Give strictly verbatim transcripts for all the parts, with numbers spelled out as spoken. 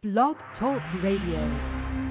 Blog Talk Radio.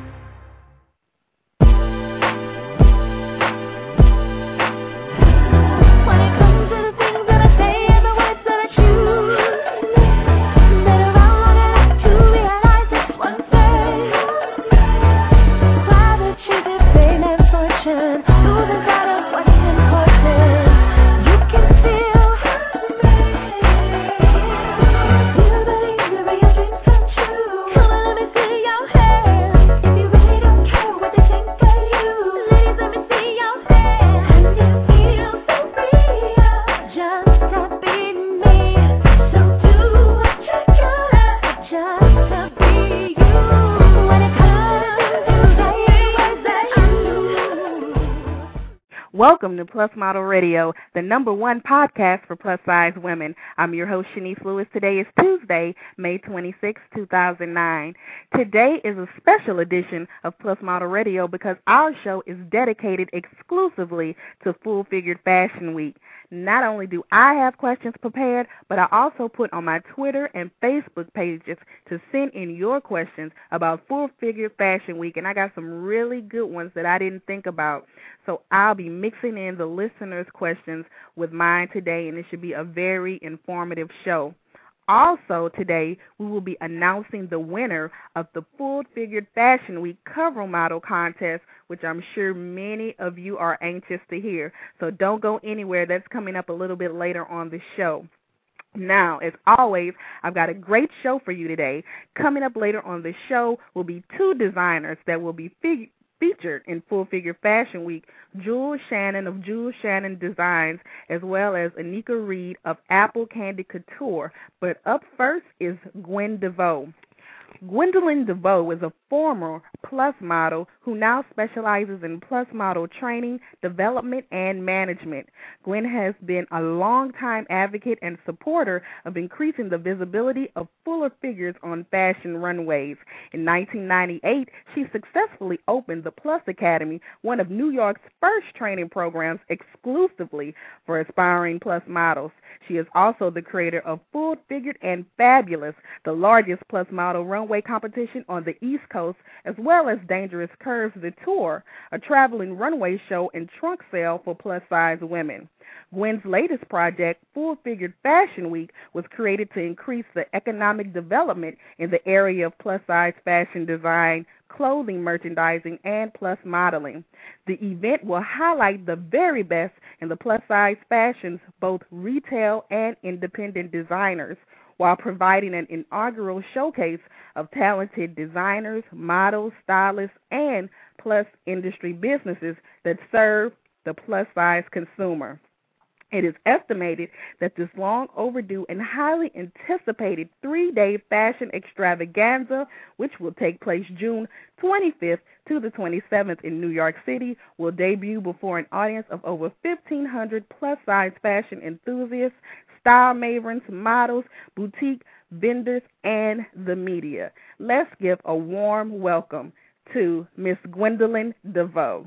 Welcome to Plus Model Radio, the number one podcast for plus-size women. I'm your host, Shanice Lewis. Today is Tuesday, May twenty-sixth, two thousand nine. Today is a special edition of Plus Model Radio because our show is dedicated exclusively to Full Figured Fashion Week. Not only do I have questions prepared, but I also put on my Twitter and Facebook pages to send in your questions about Full Figured Fashion Week, and I got some really good ones that I didn't think about. So I'll be mixing in the listeners' questions with mine today, and it should be a very informative show. Also today, we will be announcing the winner of the Full Figured Fashion Week cover model contest, which I'm sure many of you are anxious to hear. So don't go anywhere. That's coming up a little bit later on the show. Now, as always, I've got a great show for you today. Coming up later on the show will be two designers that will be fig- featured in Full Figure Fashion Week, Jules Shannon of Jules Shannon Designs, as well as Anika Reed of Apple Candy Couture. But up first is Gwen DeVoe. Gwendolyn DeVoe is a former Plus model who now specializes in Plus model training, development, and management. Gwen has been a longtime advocate and supporter of increasing the visibility of fuller figures on fashion runways. In nineteen ninety-eight, she successfully opened the Plus Academy, one of New York's first training programs exclusively for aspiring Plus models. She is also the creator of Full Figured and Fabulous, the largest Plus model runway competition on the East Coast, as well as Dangerous Curves The Tour, a traveling runway show and trunk sale for plus-size women. Gwen's latest project, Full Figured Fashion Week, was created to increase the economic development in the area of plus-size fashion design, clothing merchandising, and plus modeling. The event will highlight the very best in the plus-size fashions, both retail and independent designers, while providing an inaugural showcase of talented designers, models, stylists, and plus industry businesses that serve the plus-size consumer. It is estimated that this long overdue and highly anticipated three-day fashion extravaganza, which will take place June twenty-fifth to the twenty-seventh in New York City, will debut before an audience of over fifteen hundred plus-size fashion enthusiasts, style maverns, models, boutique vendors, and the media. Let's give a warm welcome to Miss Gwendolyn DeVoe.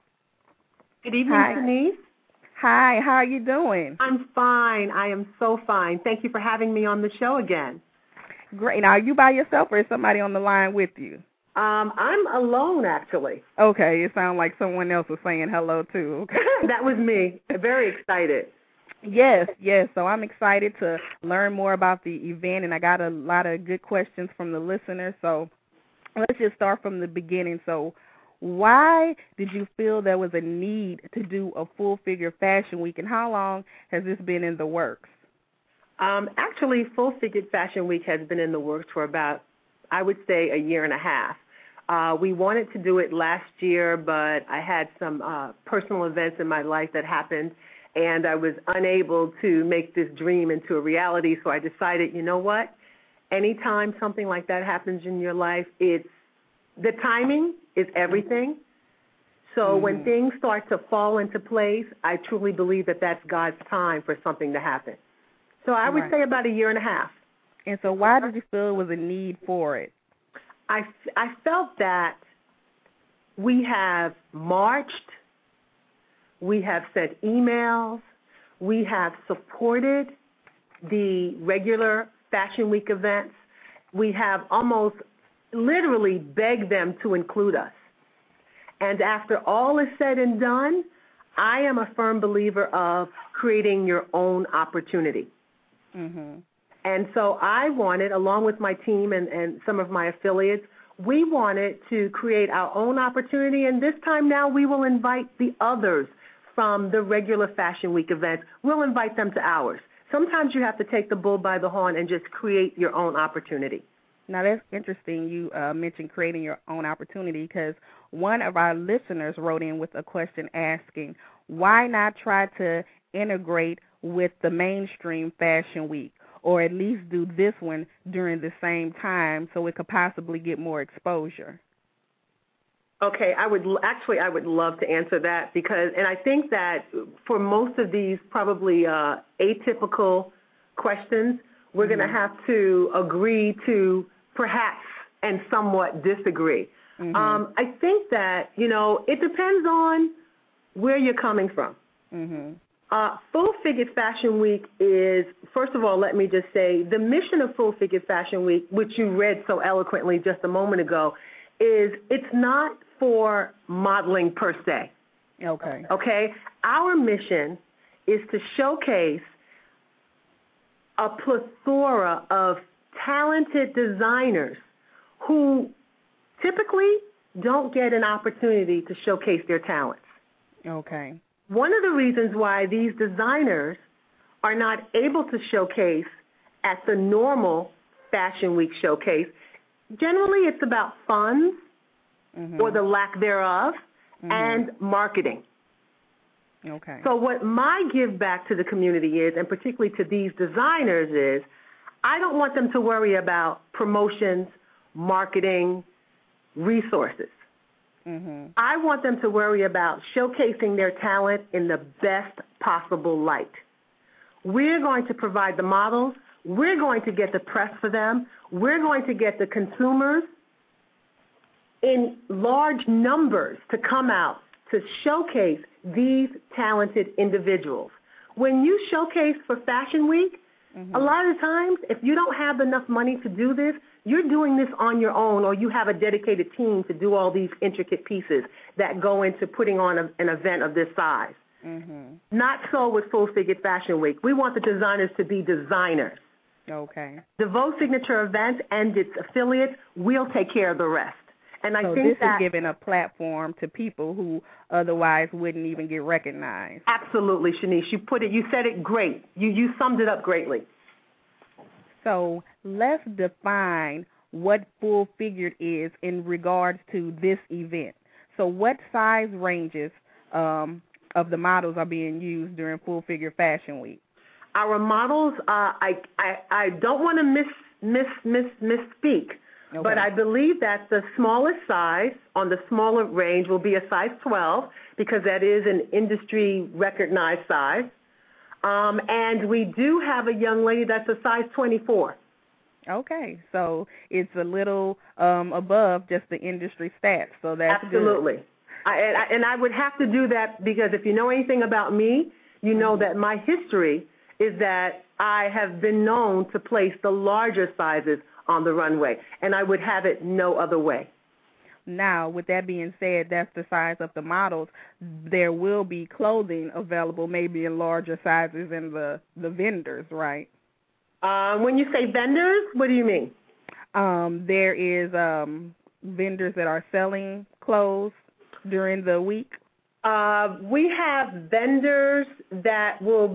Good evening, Hi. Denise. Hi, how are you doing? I'm fine. I am so fine. Thank you for having me on the show again. Great. Now, are you by yourself or is somebody on the line with you? Um, I'm alone, actually. Okay, it sounds like someone else was saying hello, too. That was me. Very excited. Yes, yes. So I'm excited to learn more about the event, and I got a lot of good questions from the listeners. So let's just start from the beginning. So why did you feel there was a need to do a Full Figure Fashion Week, and how long has this been in the works? Um, actually, Full Figured Fashion Week has been in the works for about, I would say, a year and a half. Uh, we wanted to do it last year, but I had some uh, personal events in my life that happened, and I was unable to make this dream into a reality, so I decided, you know what? Anytime something like that happens in your life, it's the timing is everything. So mm-hmm. when things start to fall into place, I truly believe that that's God's time for something to happen. So I would right. say about a year and a half. And so why did you feel it was a need for it? I, I felt that we have marched, we have sent emails, we have supported the regular Fashion Week events. We have almost literally beg them to include us. And after all is said and done, I am a firm believer of creating your own opportunity. Mm-hmm. And so I wanted, along with my team and, and some of my affiliates, we wanted to create our own opportunity, and this time now we will invite the others from the regular Fashion Week events. We'll invite them to ours. Sometimes you have to take the bull by the horn and just create your own opportunity. Now, that's interesting. You uh, mentioned creating your own opportunity because one of our listeners wrote in with a question asking, why not try to integrate with the mainstream Fashion Week, or at least do this one during the same time so it could possibly get more exposure? Okay, I would actually I would love to answer that because, and I think that for most of these probably uh, atypical questions, we're mm-hmm. going to have to agree to perhaps and somewhat disagree. Mm-hmm. Um, I think that, you know, it depends on where you're coming from. Mm-hmm. Uh, Full Figured Fashion Week is, first of all, let me just say, the mission of Full Figured Fashion Week, which you read so eloquently just a moment ago, is it's not for modeling per se. Okay. Okay? Our mission is to showcase a plethora of talented designers who typically don't get an opportunity to showcase their talents. Okay. One of the reasons why these designers are not able to showcase at the normal Fashion Week showcase, generally it's about funds mm-hmm. or the lack thereof mm-hmm. and marketing. Okay. So what my give back to the community is, and particularly to these designers, is I don't want them to worry about promotions, marketing, resources. Mm-hmm. I want them to worry about showcasing their talent in the best possible light. We're going to provide the models. We're going to get the press for them. We're going to get the consumers in large numbers to come out to showcase these talented individuals. When you showcase for Fashion Week, mm-hmm. a lot of times, if you don't have enough money to do this, you're doing this on your own, or you have a dedicated team to do all these intricate pieces that go into putting on a, an event of this size. Mm-hmm. Not so with Full Figured Fashion Week. We want the designers to be designers. Okay. DeVoe Signature Events and its affiliates, we'll take care of the rest. And I so think this that, is giving a platform to people who otherwise wouldn't even get recognized. Absolutely, Shanice. You put it. You said it great. You you summed it up greatly. So let's define what Full Figured is in regards to this event. So what size ranges um, of the models are being used during Full Figured Fashion Week? Our models, uh, I, I I don't want to miss miss miss misspeak, okay. but I believe that the smallest size on the smaller range will be a size twelve because that is an industry recognized size. Um, and we do have a young lady that's a size twenty-four. Okay, so it's a little um, above just the industry stats, so that's Absolutely. good. I, and, I, and I would have to do that because if you know anything about me, you know that my history is that I have been known to place the larger sizes on the runway, and I would have it no other way. Now, with that being said, that's the size of the models. There will be clothing available maybe in larger sizes than the, the vendors, right? Uh, when you say vendors, what do you mean? Um, there is um, vendors that are selling clothes during the week. Uh, we have vendors that will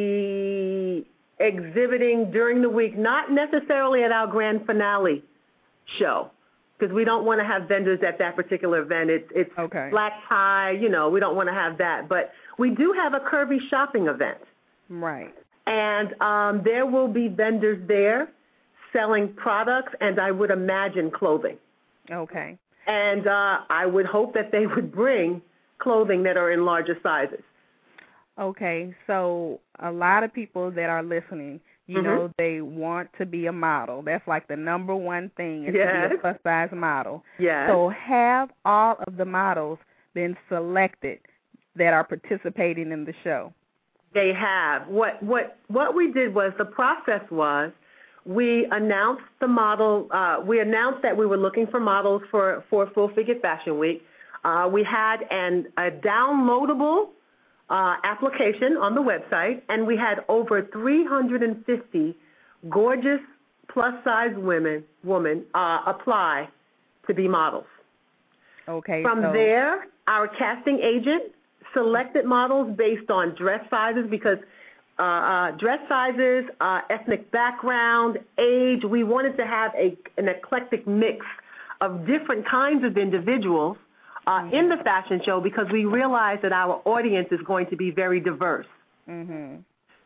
be exhibiting during the week, not necessarily at our grand finale show, because we don't want to have vendors at that particular event. It's, it's okay. black tie, you know, we don't want to have that. But we do have a curvy shopping event. Right. And um, there will be vendors there selling products and I would imagine clothing. Okay. And uh, I would hope that they would bring clothing that are in larger sizes. Okay, so a lot of people that are listening, you mm-hmm. know, they want to be a model. That's like the number one thing is yes. to be a plus-size model. Yes. So have all of the models been selected that are participating in the show? They have. What what what we did was, the process was, we announced the model. Uh, we announced that we were looking for models for, for Full Figured Fashion Week. Uh, we had an, a downloadable uh, application on the website, and we had over three hundred fifty gorgeous plus-size women women uh, apply to be models. Okay. From so. there, our casting agent selected models based on dress sizes because uh, uh, dress sizes, uh, ethnic background, age. We wanted to have a, an eclectic mix of different kinds of individuals uh, mm-hmm. in the fashion show because we realized that our audience is going to be very diverse. Mm-hmm.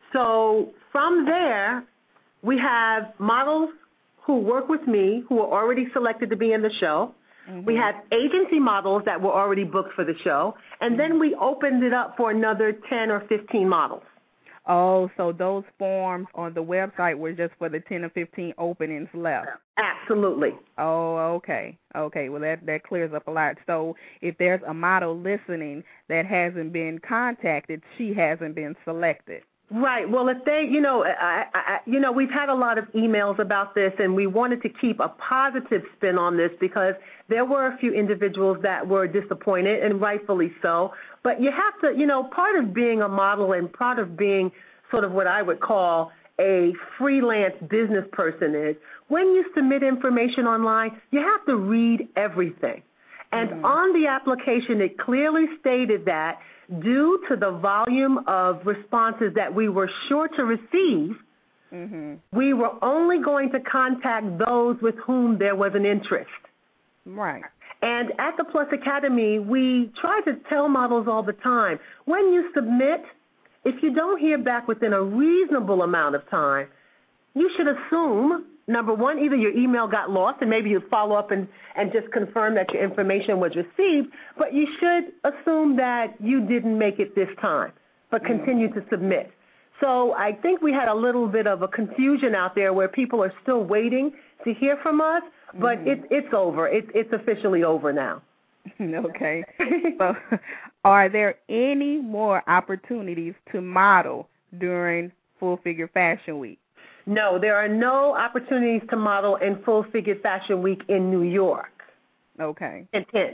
So from there, we have models who work with me who are already selected to be in the show. Mm-hmm. We have agency models that were already booked for the show, and mm-hmm. then we opened it up for another ten or fifteen models. Oh, so those forms on the website were just for the ten or fifteen openings left? Absolutely. Oh, okay. Okay, well, that, that clears up a lot. So if there's a model listening that hasn't been contacted, she hasn't been selected. Right. Well, if they, you know, I, I, you know, we've had a lot of emails about this, and we wanted to keep a positive spin on this because there were a few individuals that were disappointed, and rightfully so. But you have to, you know, part of being a model and part of being sort of what I would call a freelance business person is when you submit information online, you have to read everything. And mm-hmm. on the application, it clearly stated that due to the volume of responses that we were sure to receive, mm-hmm. we were only going to contact those with whom there was an interest. Right. And at the Plus Academy, we try to tell models all the time, when you submit, if you don't hear back within a reasonable amount of time, you should assume, number one, either your email got lost and maybe you follow up and, and just confirm that your information was received, but you should assume that you didn't make it this time, but continue mm-hmm. to submit. So I think we had a little bit of a confusion out there where people are still waiting to hear from us, but mm-hmm. it, it's over. It, it's officially over now. Okay. So are there any more opportunities to model during Full Figure Fashion Week? No, there are no opportunities to model in Full Figured Fashion Week in New York. Okay. Intent.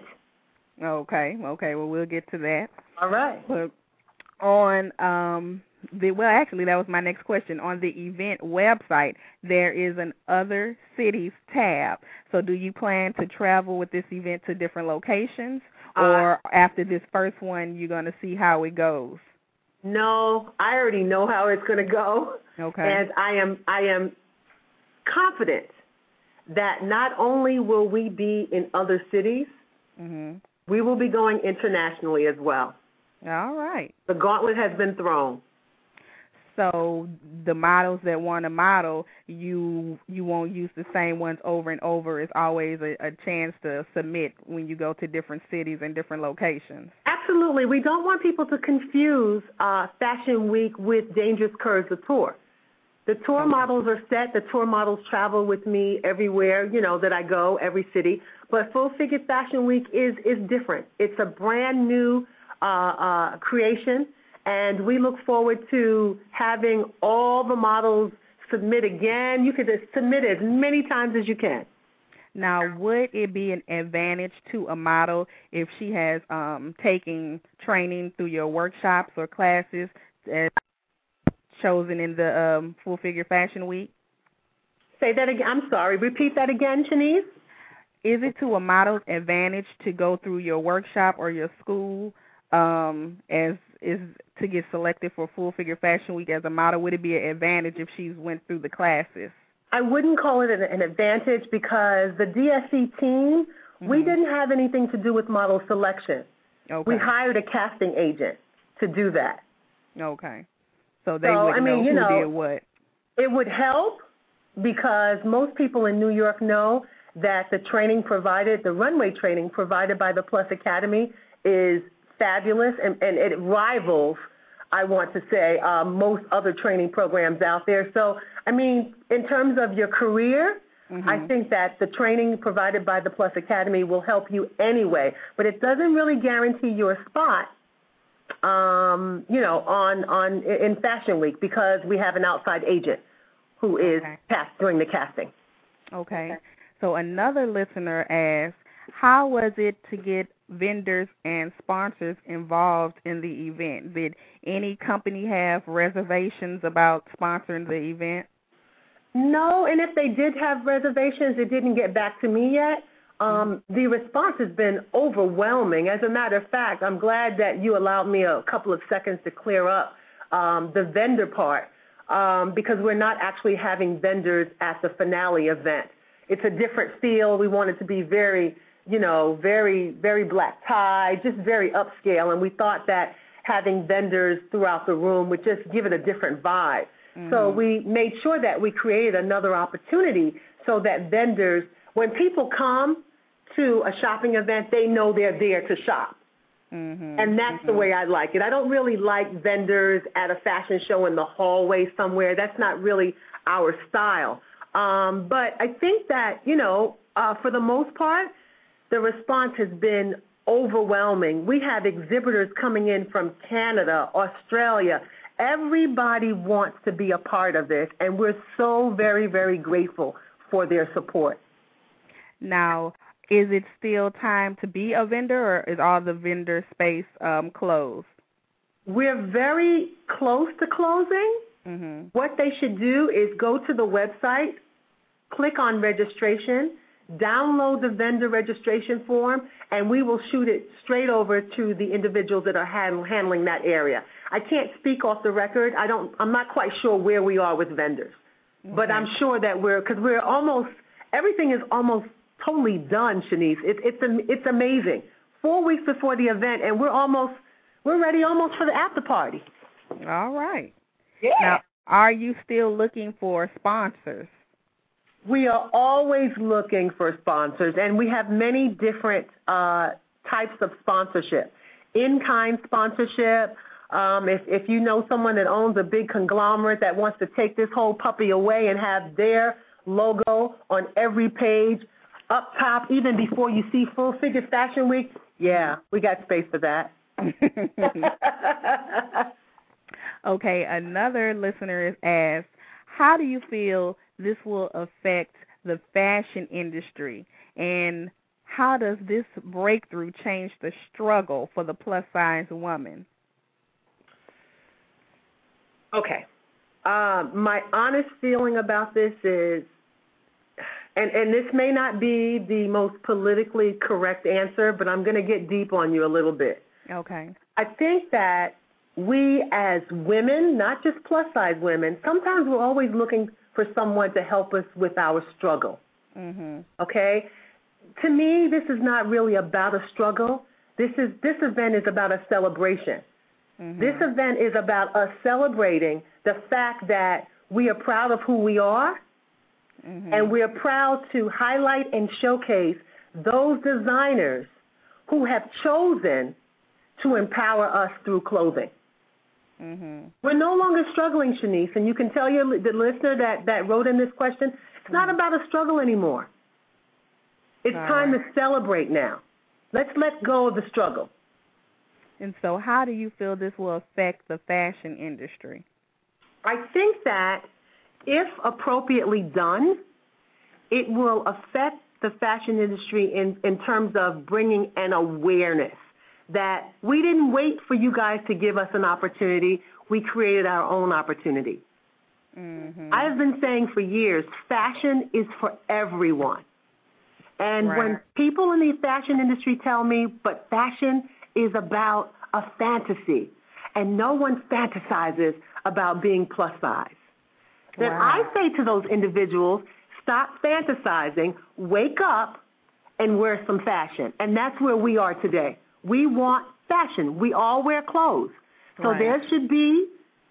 Okay. Okay. Well, we'll get to that. All right. But on um the well, actually, that was my next question. On the event website, there is an Other Cities tab. So, do you plan to travel with this event to different locations, or uh, after this first one, you're going to see how it goes? No, I already know how it's going to go. Okay. And I am I am confident that not only will we be in other cities, mm-hmm. we will be going internationally as well. All right. The gauntlet has been thrown. So the models that want to model, you you won't use the same ones over and over. It's always a, a chance to submit when you go to different cities and different locations. Absolutely. We don't want people to confuse uh, Fashion Week with Dangerous Curves, the tour. The tour okay. models are set. The tour models travel with me everywhere, you know, that I go, every city. But Full Figured Fashion Week is, is different. It's a brand new uh, uh, creation. And we look forward to having all the models submit again. You can submit as many times as you can. Now, would it be an advantage to a model if she has um, taken training through your workshops or classes as chosen in the um, Full Figure Fashion Week? Say that again. I'm sorry. Repeat that again, Shanice. Is it to a model's advantage to go through your workshop or your school um, as is to get selected for Full Figure Fashion Week as a model? Would it be an advantage if she went through the classes? I wouldn't call it an, an advantage because the D S C team, mm-hmm. we didn't have anything to do with model selection. Okay. We hired a casting agent to do that. Okay. So they so, would I mean, know you who know, did what. It would help because most people in New York know that the training provided, the runway training provided by the Plus Academy is fabulous, and, and it rivals, I want to say, uh, most other training programs out there. So, I mean, in terms of your career, mm-hmm. I think that the training provided by the Plus Academy will help you anyway, but it doesn't really guarantee you a spot, um, you know, on, on in Fashion Week because we have an outside agent who is okay. cast, doing the casting. Okay. okay. So another listener asked, how was it to get vendors and sponsors involved in the event? Did any company have reservations about sponsoring the event? No, and if they did have reservations, it didn't get back to me yet. Um, the response has been overwhelming. As a matter of fact, I'm glad that you allowed me a couple of seconds to clear up um, the vendor part um, because we're not actually having vendors at the finale event. It's a different feel. We want it to be very, you know, very, very black tie, just very upscale, and we thought that having vendors throughout the room would just give it a different vibe. Mm-hmm. So we made sure that we created another opportunity so that vendors, when people come to a shopping event, they know they're there to shop. Mm-hmm. And that's mm-hmm. the way I like it. I don't really like vendors at a fashion show in the hallway somewhere. That's not really our style. Um, but I think that, you know, uh, for the most part, the response has been overwhelming. We have exhibitors coming in from Canada, Australia. Everybody wants to be a part of this, and we're so very, very grateful for their support. Now, is it still time to be a vendor, or is all the vendor space um, closed? We're very close to closing. Mm-hmm. What they should do is go to the website, click on registration, download the vendor registration form, and we will shoot it straight over to the individuals that are hand, handling that area. I can't speak off the record. I don't. I'm not quite sure where we are with vendors, okay. But I'm sure that we're because we're almost everything is almost totally done, Shanice. It, it's it's amazing. Four weeks before the event, and we're almost we're ready almost for the after party. All right. Yeah. Now, are you still looking for sponsors? We are always looking for sponsors, and we have many different uh, types of sponsorship. In-kind sponsorship. Um, if, if you know someone that owns a big conglomerate that wants to take this whole puppy away and have their logo on every page, up top, even before you see Full Figure Fashion Week, yeah, we got space for that. Okay, another listener has asked, how do you feel this will affect the fashion industry, and how does this breakthrough change the struggle for the plus-size woman? Okay. Uh, my honest feeling about this is, and, and this may not be the most politically correct answer, but I'm going to get deep on you a little bit. Okay. I think that we as women, not just plus-size women, sometimes we're always looking for someone to help us with our struggle. Mm-hmm. Okay? To me, this is not really about a struggle. This is this event is about a celebration. Mm-hmm. This event is about us celebrating the fact that we are proud of who we are, mm-hmm. and we are proud to highlight and showcase those designers who have chosen to empower us through clothing. Mm-hmm. We're no longer struggling, Shanice, and you can tell your, the listener that, that wrote in this question, it's mm-hmm. not about a struggle anymore. It's All time right. to celebrate now. Let's let go of the struggle. And so how do you feel this will affect the fashion industry? I think that if appropriately done, it will affect the fashion industry in, in terms of bringing an awareness that we didn't wait for you guys to give us an opportunity. We created our own opportunity. Mm-hmm. I've been saying for years, fashion is for everyone. And right. when people in the fashion industry tell me, but fashion is about a fantasy, and no one fantasizes about being plus size. Then wow. I say to those individuals, stop fantasizing, wake up, and wear some fashion. And that's where we are today. We want fashion. We all wear clothes. So right. there should be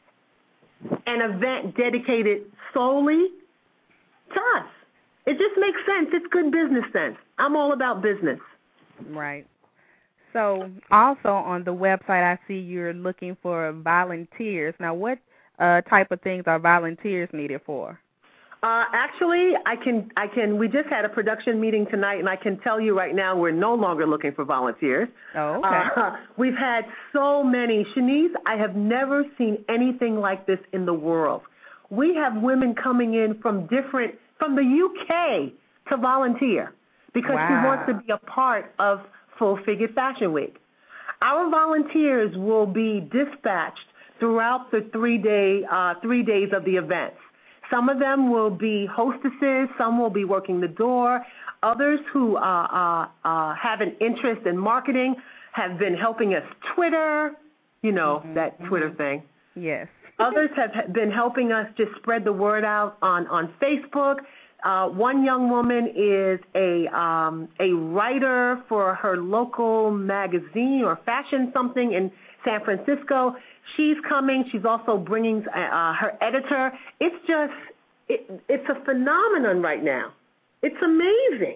an event dedicated solely to us. It just makes sense. It's good business sense. I'm all about business. Right. So also on the website, I see you're looking for volunteers. Now, what uh, type of things are volunteers needed for? Uh, actually, I can, I can, we just had a production meeting tonight, and I can tell you right now we're no longer looking for volunteers. Oh, okay. Uh, we've had so many. Shanice, I have never seen anything like this in the world. we have women coming in from different, from the U K to volunteer because wow. she wants to be a part of Full Figured Fashion Week. Our volunteers will be dispatched throughout the three day, uh, three days of the events. Some of them will be hostesses. Some will be working the door. Others who uh, uh, uh, have an interest in marketing have been helping us Twitter, you know, mm-hmm. that Twitter mm-hmm. thing. Yes. Others have been helping us just spread the word out on, on Facebook. Uh, one young woman is a um, a writer for her local magazine or fashion something in San Francisco. She's coming. She's also bringing uh, her editor. It's just, it, it's a phenomenon right now. It's amazing.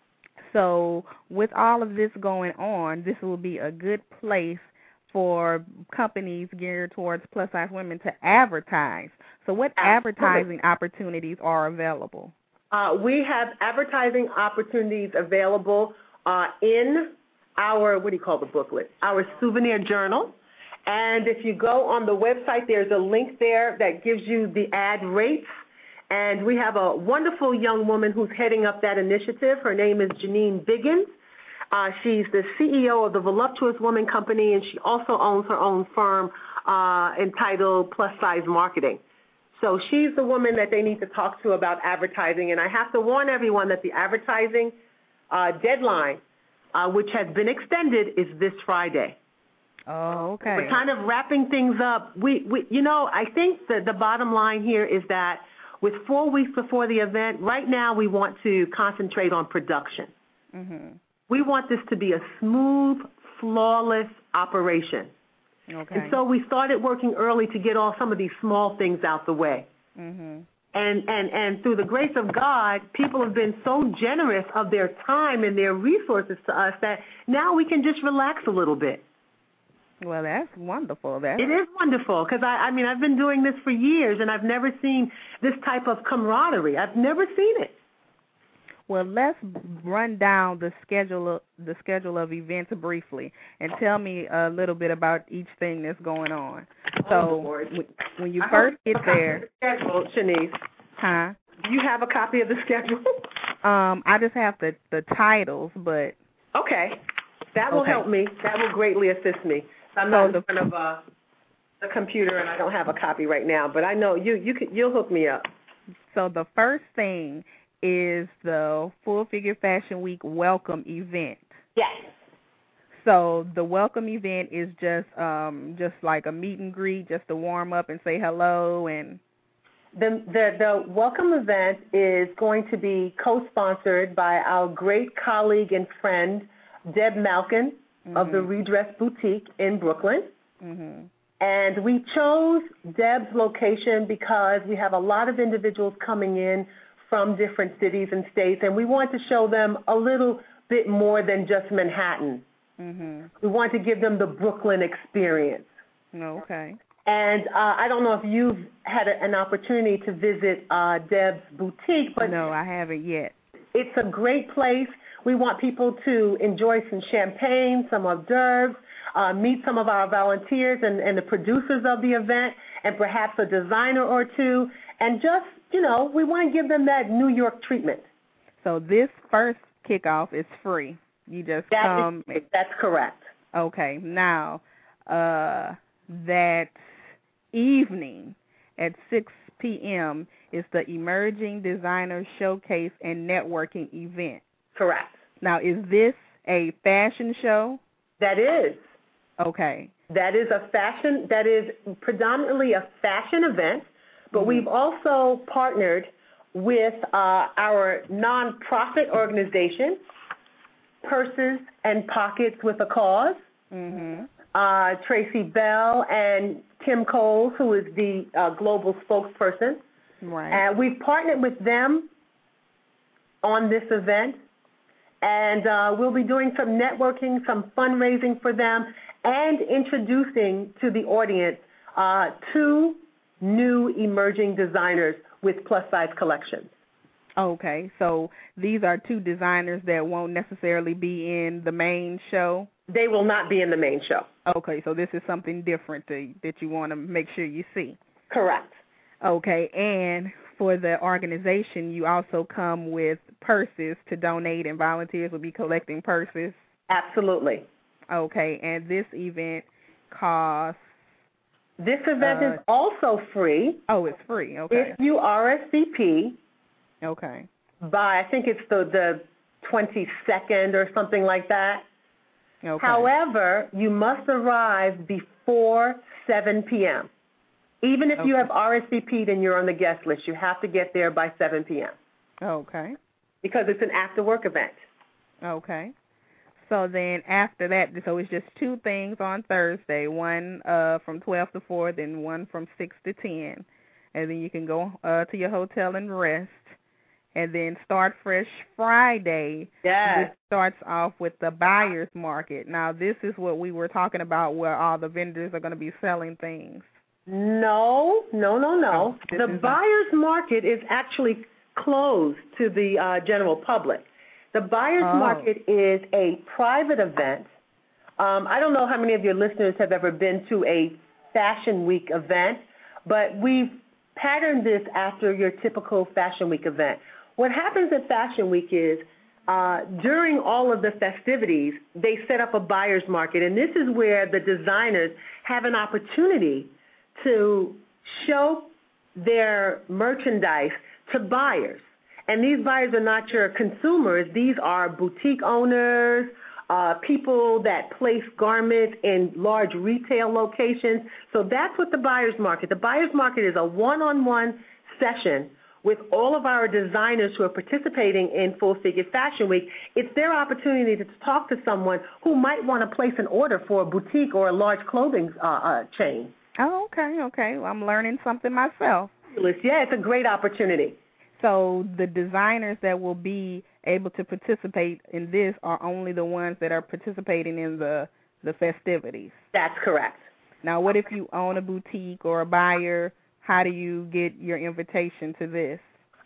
So with all of this going on, this will be a good place for companies geared towards plus-size women to advertise. So what Absolutely. advertising opportunities are available? Uh, we have advertising opportunities available uh, in our, what do you call the booklet, our souvenir journal. And if you go on the website, there's a link there that gives you the ad rates. And we have a wonderful young woman who's heading up that initiative. Her name is Janine Biggins. Uh, she's the C E O of the Voluptuous Woman Company, and she also owns her own firm uh, entitled Plus Size Marketing. So she's the woman that they need to talk to about advertising. And I have to warn everyone that the advertising uh, deadline, uh, which has been extended, is this Friday. Oh, okay. We're kind of wrapping things up. We, we you know, I think that the bottom line here is that with four weeks before the event, right now we want to concentrate on production. Mm-hmm. We want this to be a smooth, flawless operation. Okay. And so we started working early to get all some of these small things out the way. Mm-hmm. And, and, and through the grace of God, people have been so generous of their time and their resources to us that now we can just relax a little bit. Well, that's wonderful. That's... It is wonderful because, I, I mean, I've been doing this for years, and I've never seen this type of camaraderie. I've never seen it. Well, let's run down the schedule of, the schedule of events briefly and tell me a little bit about each thing that's going on. So oh, when, when you I first get there... Schedule, Shanice. Huh? Do you have a copy of the schedule? Um, I just have the, the titles, but... Okay. That will okay. help me. That will greatly assist me. I'm so not the, in front of uh, the computer, and I don't have a copy right now, but I know you, you could, you'll hook me up. So the first thing is the Full Figure Fashion Week welcome event. Yes. So the welcome event is just um, just like a meet and greet, just to warm up and say hello. And the, the, the welcome event is going to be co-sponsored by our great colleague and friend, Deb Malkin, mm-hmm. of the Redress Boutique in Brooklyn. Mm-hmm. And we chose Deb's location because we have a lot of individuals coming in from different cities and states, and we want to show them a little bit more than just Manhattan. Mm-hmm. We want to give them the Brooklyn experience. Okay. And uh, I don't know if you've had a, an opportunity to visit uh, Deb's boutique, but no, I haven't yet. It's a great place. We want people to enjoy some champagne, some hors d'oeuvres, uh, meet some of our volunteers and, and the producers of the event, and perhaps a designer or two, and just, you know, we want to give them that New York treatment. So this first kickoff is free. You just that come. Is, that's correct. Okay. Now, uh, that evening at six p.m. is the Emerging Designer Showcase and Networking event. Correct. Now, is this a fashion show? That is. Okay. That is a fashion, that is predominantly a fashion event, but mm-hmm. we've also partnered with uh, our nonprofit organization, Purses and Pockets with a Cause, mm-hmm. uh, Tracy Bell and Kim Coles, who is the uh, global spokesperson. Right. And we've partnered with them on this event, and uh, we'll be doing some networking, some fundraising for them, and introducing to the audience uh, two new emerging designers with plus-size collections. Okay, so these are two designers that won't necessarily be in the main show? They will not be in the main show. Okay, so this is something different to, that you want to make sure you see. Correct. Okay, and for the organization, you also come with purses to donate, and volunteers will be collecting purses. Absolutely. Okay, and this event costs... This event uh, is also free. Oh, it's free. Okay. If you R S V P. Okay. By, I think it's the, the twenty-second or something like that. Okay. However, you must arrive before seven p.m. Even if okay. you have R S V P'd and you're on the guest list, you have to get there by seven p.m. Okay. Because it's an after-work event. Okay. So then after that, so it's just two things on Thursday, one uh, from twelve to four, then one from six to ten. And then you can go uh, to your hotel and rest. And then Start Fresh Friday. Yes. This starts off with the buyer's market. Now, this is what we were talking about where all the vendors are going to be selling things. No, no, no, no. Oh, the buyer's not... market is actually closed to the uh, general public. The buyer's oh. market is a private event. Um, I don't know how many of your listeners have ever been to a Fashion Week event, but we've patterned this after your typical Fashion Week event. What happens at Fashion Week is uh, during all of the festivities, they set up a buyer's market, and this is where the designers have an opportunity to show their merchandise to buyers. And these buyers are not your consumers. These are boutique owners, uh, people that place garments in large retail locations. So that's what the buyer's market. The buyer's market is a one-on-one session with all of our designers who are participating in Full Figure Fashion Week. It's their opportunity to talk to someone who might want to place an order for a boutique or a large clothing uh, uh, chain. Oh, okay, okay. Well, I'm learning something myself. Yeah, it's a great opportunity. So the designers that will be able to participate in this are only the ones that are participating in the, the festivities. That's correct. Now, what if you own a boutique or a buyer? How do you get your invitation to this?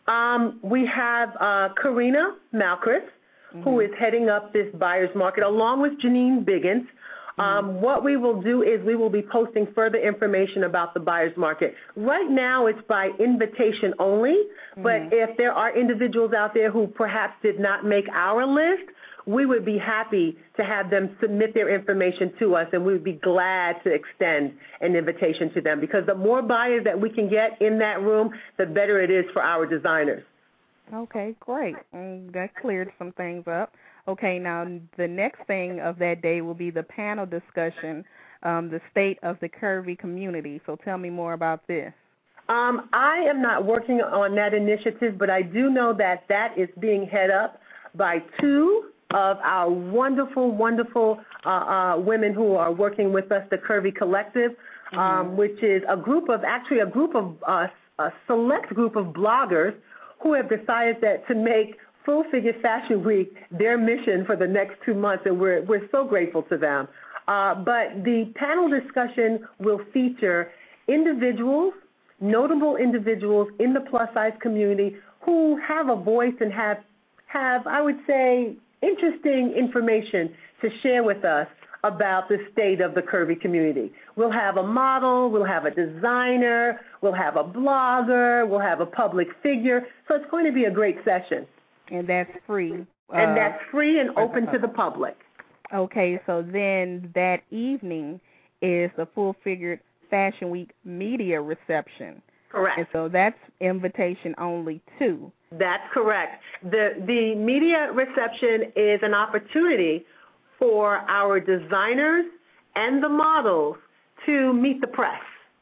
Um, we have uh, Karina Malchus, mm-hmm. who is heading up this buyer's market, along with Janine Biggins. Um, what we will do is we will be posting further information about the buyer's market. Right now it's by invitation only, mm-hmm. but if there are individuals out there who perhaps did not make our list, we would be happy to have them submit their information to us, and we would be glad to extend an invitation to them, because the more buyers that we can get in that room, the better it is for our designers. Okay, great. Um, that cleared some things up. Okay, now the next thing of that day will be the panel discussion, um, the state of the curvy community. So tell me more about this. Um, I am not working on that initiative, but I do know that that is being head up by two of our wonderful, wonderful uh, uh, women who are working with us, the Curvy Collective, mm-hmm. um, which is a group of, actually a group of, uh, a select group of bloggers who have decided that to make Full Figure Fashion Week their mission for the next two months, and we're, we're so grateful to them. Uh, but the panel discussion will feature individuals, notable individuals in the plus-size community who have a voice and have, have, I would say, interesting information to share with us about the state of the curvy community. We'll have a model, we'll have a designer, we'll have a blogger, we'll have a public figure, so it's going to be a great session. And that's free. And uh, that's free and open to the public. Okay, so then that evening is the Full Figured Fashion Week media reception. Correct. And so that's invitation only too. That's correct. The the media reception is an opportunity for our designers and the models to meet the press.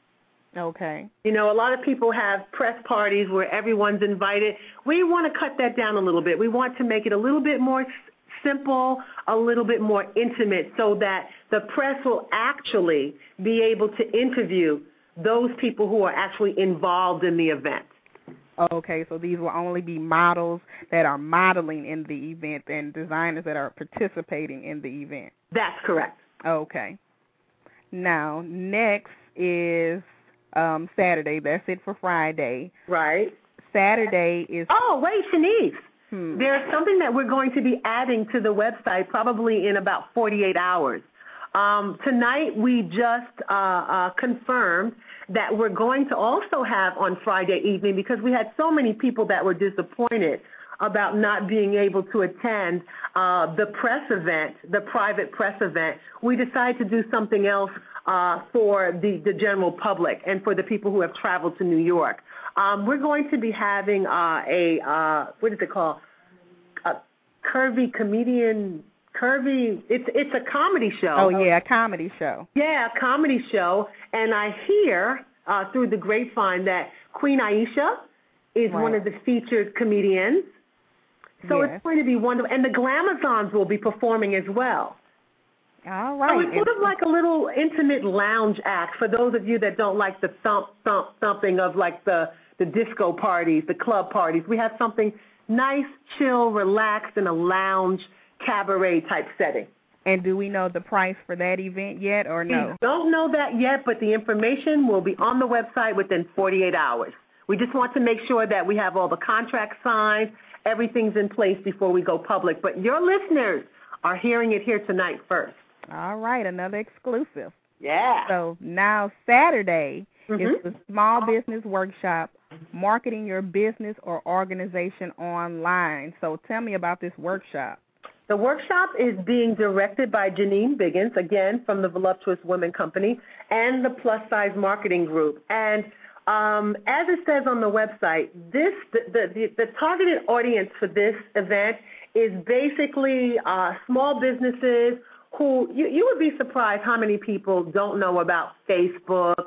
Okay. You know, a lot of people have press parties where everyone's invited. We want to cut that down a little bit. We want to make it a little bit more simple, a little bit more intimate, so that the press will actually be able to interview those people who are actually involved in the event. Okay, so these will only be models that are modeling in the event and designers that are participating in the event. That's correct. Okay. Now, next is um, Saturday. That's it for Friday. Right. Saturday is... Oh, wait, Shanice. Hmm. There's something that we're going to be adding to the website probably in about forty-eight hours. Um, tonight we just uh, uh, confirmed that we're going to also have on Friday evening, because we had so many people that were disappointed about not being able to attend uh, the press event, the private press event. We decided to do something else uh, for the, the general public and for the people who have traveled to New York. Um, we're going to be having uh, a, uh, what is it called, a curvy comedian, curvy, it's, it's a comedy show. Oh, yeah, a comedy show. Yeah, a comedy show. And I hear uh, through the grapevine that Queen Aisha is Right. one of the featured comedians. So Yes. it's going to be wonderful. And the Glamazons will be performing as well. All So right. it's sort of like a little intimate lounge act for those of you that don't like the thump, thump, thumping of like the, the disco parties, the club parties. We have something nice, chill, relaxed in a lounge cabaret type setting. And do we know the price for that event yet or no? We don't know that yet, but the information will be on the website within forty-eight hours. We just want to make sure that we have all the contracts signed, everything's in place before we go public. But your listeners are hearing it here tonight first. All right, another exclusive. Yeah. So now Saturday Mhm. is the Small Business Workshop, Marketing Your Business or Organization Online. So tell me about this workshop. The workshop is being directed by Janine Biggins, again, from the Voluptuous Women Company, and the Plus Size Marketing Group. And um, as it says on the website, this the, the, the targeted audience for this event is basically uh, small businesses who, you, you would be surprised how many people don't know about Facebook.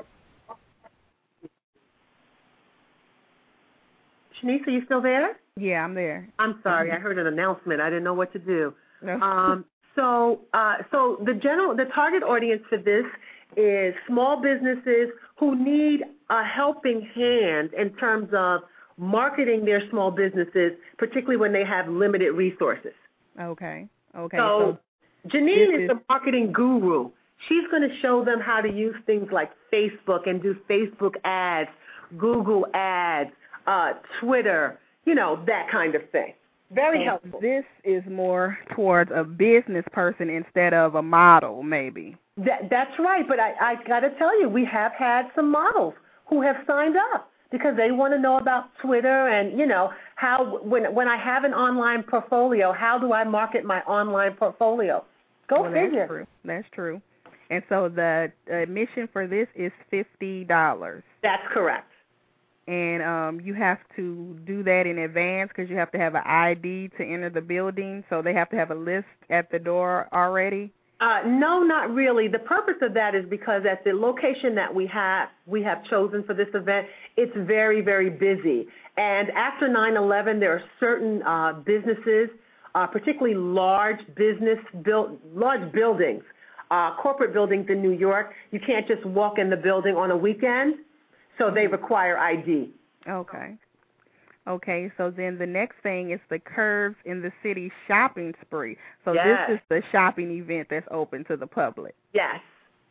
Shanice, are you still there? Yeah, I'm there. I'm sorry, I heard an announcement. I didn't know what to do. No. Um, so, uh, so the general, the target audience for this is small businesses who need a helping hand in terms of marketing their small businesses, particularly when they have limited resources. Okay. Okay. So, So Janine this is the marketing guru. She's going to show them how to use things like Facebook and do Facebook ads, Google ads, uh, Twitter, you know, that kind of thing. Very so helpful. This is more towards a business person instead of a model, maybe. That, that's right, but I, I got to tell you, we have had some models who have signed up because they want to know about Twitter and, you know, how when when I have an online portfolio, how do I market my online portfolio? Go well, figure. That's true. That's true. And so the admission for this is fifty dollars. That's correct. And um, you have to do that in advance because you have to have an I D to enter the building, so they have to have a list at the door already. Uh, no, not really. The purpose of that is because at the location that we have we have chosen for this event, it's very, very busy. And after nine eleven, there are certain uh, businesses, uh, particularly large business built large buildings, uh, corporate buildings in New York. You can't just walk in the building on a weekend, so they require I D. Okay. Okay, so then the next thing is the Curves in the City shopping spree. So Yes. this is the shopping event that's open to the public. Yes.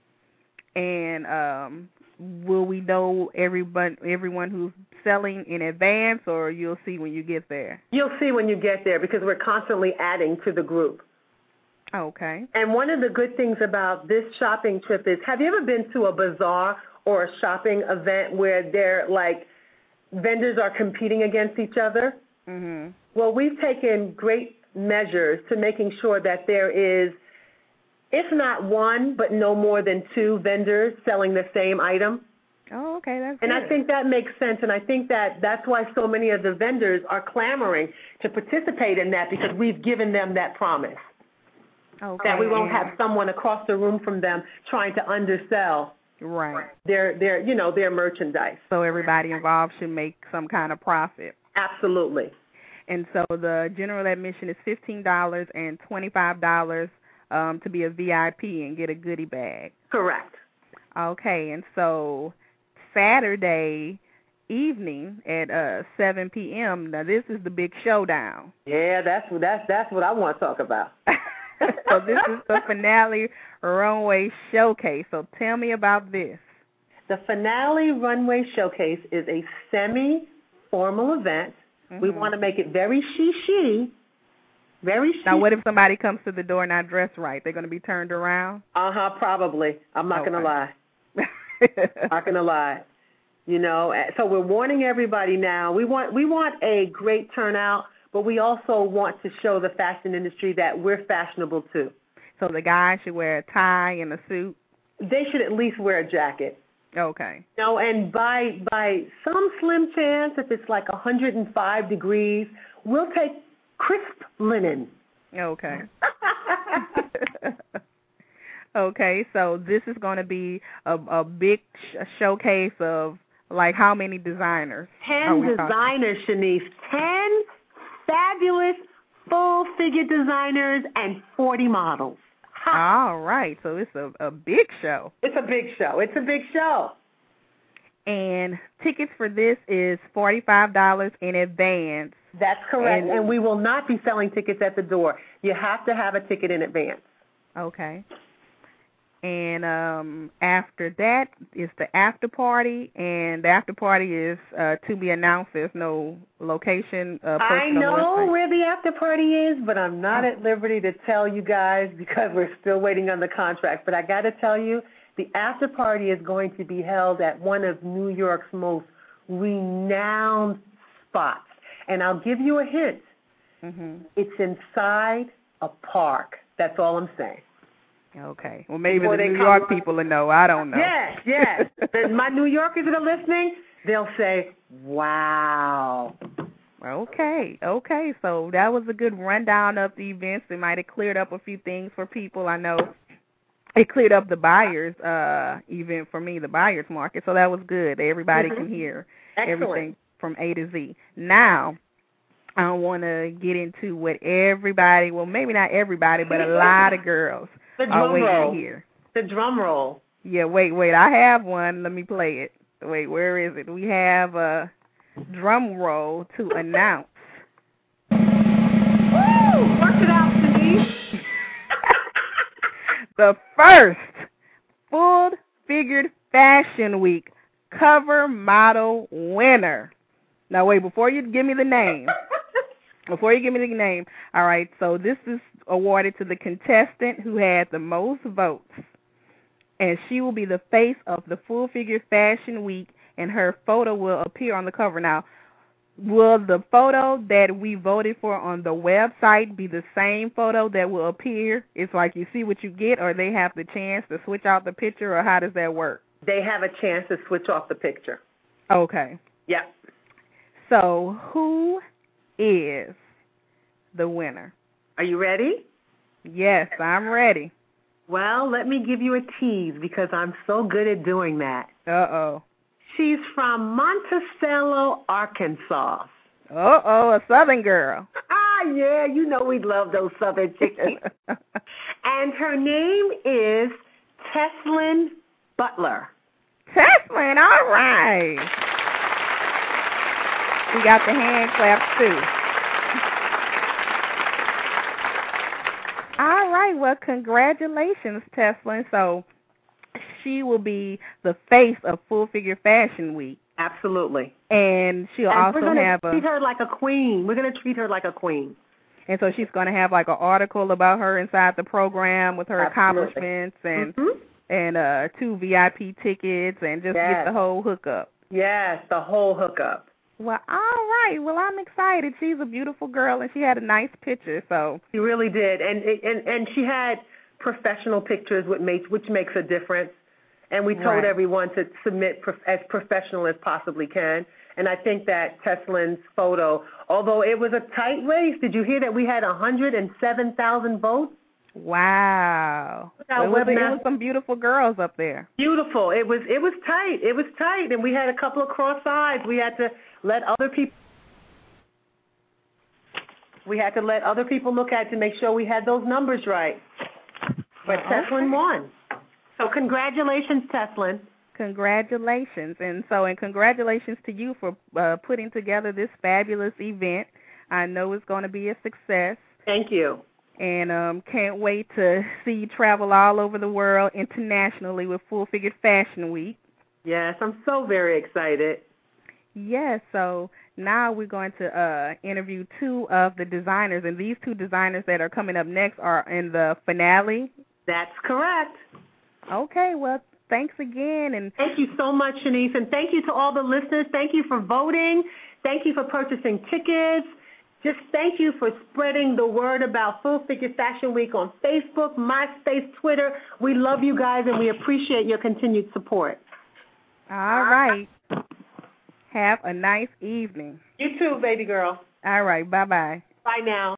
And um, will we know everyone, everyone who's selling in advance, or you'll see when you get there? You'll see when you get there because we're constantly adding to the group. Okay. And one of the good things about this shopping trip is, have you ever been to a bazaar or a shopping event where they're like vendors are competing against each other? Mhm. Well, we've taken great measures to making sure that there is, if not one, but no more than two vendors selling the same item. Oh, okay, that's And good. I think that makes sense, and I think that that's why so many of the vendors are clamoring to participate in that because we've given them that promise. Okay. That we won't and- have someone across the room from them trying to undersell Right. their, their, you know, their merchandise. So everybody involved should make some kind of profit. Absolutely. And so the general admission is fifteen dollars and twenty-five dollars um, to be a V I P and get a goodie bag. Correct. Okay, and so Saturday evening at uh, seven p.m., now this is the big showdown. Yeah, that's that's that's what I want to talk about. So this is the finale runway showcase. So tell me about this. The finale runway showcase is a semi-formal event. Mm-hmm. We want to make it very she-she, Very chic. Now, what if somebody comes to the door not dressed right? They're going to be turned around? Uh-huh, probably. I'm not okay. going to lie. Not going to lie. You know, so we're warning everybody now. We want we want a great turnout, but we also want to show the fashion industry that we're fashionable too. So the guy should wear a tie and a suit? They should at least wear a jacket. Okay. No, and by by some slim chance, if it's like one hundred five degrees, we'll take crisp linen. Okay. Okay, so this is going to be a, a big sh- showcase of, like, how many designers? Ten designers, Shanice. Ten fabulous full-figure designers and forty models. Ha. All right, so it's a, a big show. It's a big show. It's a big show. And tickets for this is forty-five dollars in advance. That's correct, and, and we will not be selling tickets at the door. You have to have a ticket in advance. Okay. And um, after that is the after party, and the after party is uh, to be announced. There's no location. Uh, I know where the after party is, but I'm not at liberty to tell you guys because we're still waiting on the contract. But I got to tell you, the after party is going to be held at one of New York's most renowned spots. And I'll give you a hint. Mm-hmm. It's inside a park. That's all I'm saying. Okay. Well, maybe Before the New come York on. people will know. I don't know. Yes, yes. But my New Yorkers that are listening, they'll say, wow. Okay, okay. So that was a good rundown of the events. It might have cleared up a few things for people. I know it cleared up the buyers uh, event for me, the buyers market. So that was good. Everybody mm-hmm. can hear Excellent. everything from A to Z. Now, I don't want to get into what everybody, well, maybe not everybody, but a lot of girls the are drum waiting roll. to hear. The drum roll. Yeah, wait, wait. I have one. Let me play it. Wait, where is it? We have a drum roll to announce. Woo! Work it out, Denise. The first full-figured fashion week cover model winner. Now, wait, before you give me the name, before you give me the name, all right, so this is awarded to the contestant who had the most votes, and she will be the face of the Full Figure Fashion Week, and her photo will appear on the cover. Now, will the photo that we voted for on the website be the same photo that will appear? It's like you see what you get, or they have the chance to switch out the picture, or how does that work? They have a chance to switch off the picture. Okay. Yeah. So who is the winner? Are you ready? Yes, I'm ready. Well, let me give you a tease because I'm so good at doing that. Uh-oh. She's from Monticello, Arkansas. Uh-oh, a Southern girl. Ah, yeah, you know we love those Southern chickies. And her name is Teslyn Butler. Teslyn, all right. We got the hand claps, too. All right, well, congratulations, Teslyn. So she will be the face of Full Figure Fashion Week. Absolutely. And she'll and also we're gonna have a... treat her like a queen. We're going to treat her like a queen. And so she's going to have like an article about her inside the program with her Absolutely. accomplishments and mm-hmm. and uh, two V I P tickets and just yes. get the whole hookup. Yes, the whole hookup. Well, all right. Well, I'm excited. She's a beautiful girl, and she had a nice picture. So she really did, and and and she had professional pictures, which makes which makes a difference. And we told right. everyone to submit prof- as professional as possibly can. And I think that Teslyn's photo, although it was a tight race, did you hear that we had one hundred seven thousand votes? Wow. Well, it, was, it was some beautiful girls up there. Beautiful. It was it was tight. It was tight, and we had a couple of cross eyes. We had to let other people we had to let other people look at it to make sure we had those numbers right. But okay. Teslyn won. So congratulations, Teslyn. Congratulations. And so, and congratulations to you for uh, putting together this fabulous event. I know it's going to be a success. Thank you. And um, can't wait to see you travel all over the world internationally with Full Figured Fashion Week. Yes, I'm so very excited. Yes, so now we're going to uh, interview two of the designers, and these two designers that are coming up next are in the finale. That's correct. Okay, well, thanks again. And thank you so much, Shanice, and thank you to all the listeners. Thank you for voting. Thank you for purchasing tickets. Just thank you for spreading the word about Full Figure Fashion Week on Facebook, MySpace, Twitter. We love you guys, and we appreciate your continued support. All right. Have a nice evening. You too, baby girl. All right. Bye-bye. Bye now.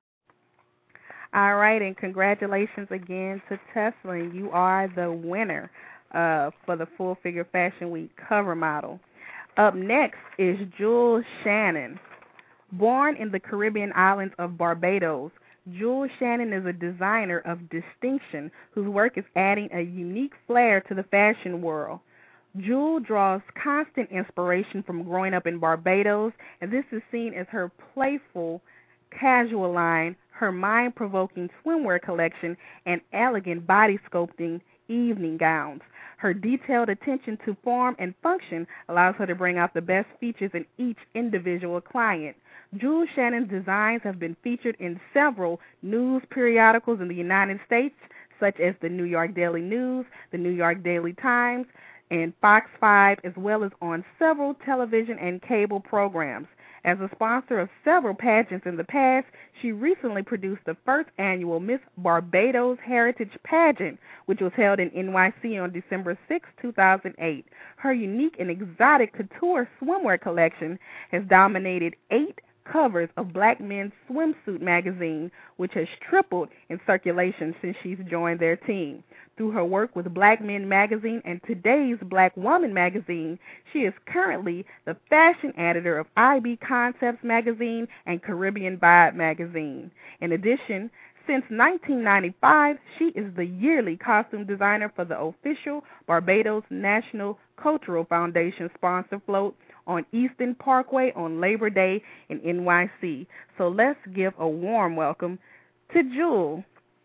All right, and congratulations again to Tesla. You are the winner uh, for the Full Figure Fashion Week cover model. Up next is Jules Shannon. Born in the Caribbean islands of Barbados, Jules Shannon is a designer of distinction whose work is adding a unique flair to the fashion world. Jules draws constant inspiration from growing up in Barbados, and this is seen as her playful, casual line, her mind-provoking swimwear collection, and elegant body sculpting evening gowns. Her detailed attention to form and function allows her to bring out the best features in each individual client. Jules Shannon's designs have been featured in several news periodicals in the United States, such as the New York Daily News, the New York Daily Times, and Fox five, as well as on several television and cable programs. As a sponsor of several pageants in the past, she recently produced the first annual Miss Barbados Heritage Pageant, which was held in N Y C on December sixth, two thousand eight. Her unique and exotic couture swimwear collection has dominated eight covers of Black Men's Swimsuit magazine, which has tripled in circulation since she's joined their team. Through her work with Black Men magazine and today's Black Woman magazine, she is currently the fashion editor of I B Concepts magazine and Caribbean Vibe magazine. In addition, since nineteen ninety-five, she is the yearly costume designer for the official Barbados National Cultural Foundation sponsor float on Easton Parkway on Labor Day in N Y C. So let's give a warm welcome to Jewel.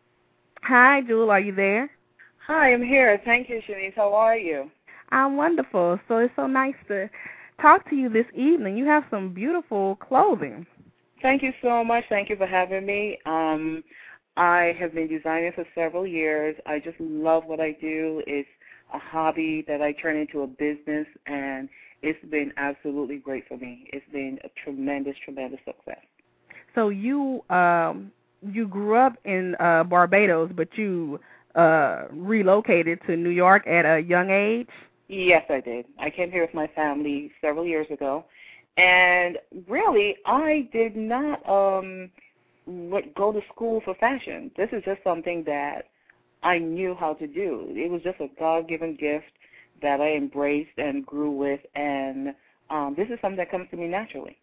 Hi, Jewel, are you there? Hi, I'm here. Thank you, Shanice. How are you? I'm wonderful. So it's so nice to talk to you this evening. You have some beautiful clothing. Thank you so much. Thank you for having me. Um, I have been designing for several years. I just love what I do. It's a hobby that I turn into a business, and it's been absolutely great for me. It's been a tremendous, tremendous success. So you um, you grew up in uh, Barbados, but you uh, relocated to New York at a young age? Yes, I did. I came here with my family several years ago, and really, I did not um, go to school for fashion. This is just something that I knew how to do. It was just a God-given gift that I embraced and grew with, and um, this is something that comes to me naturally.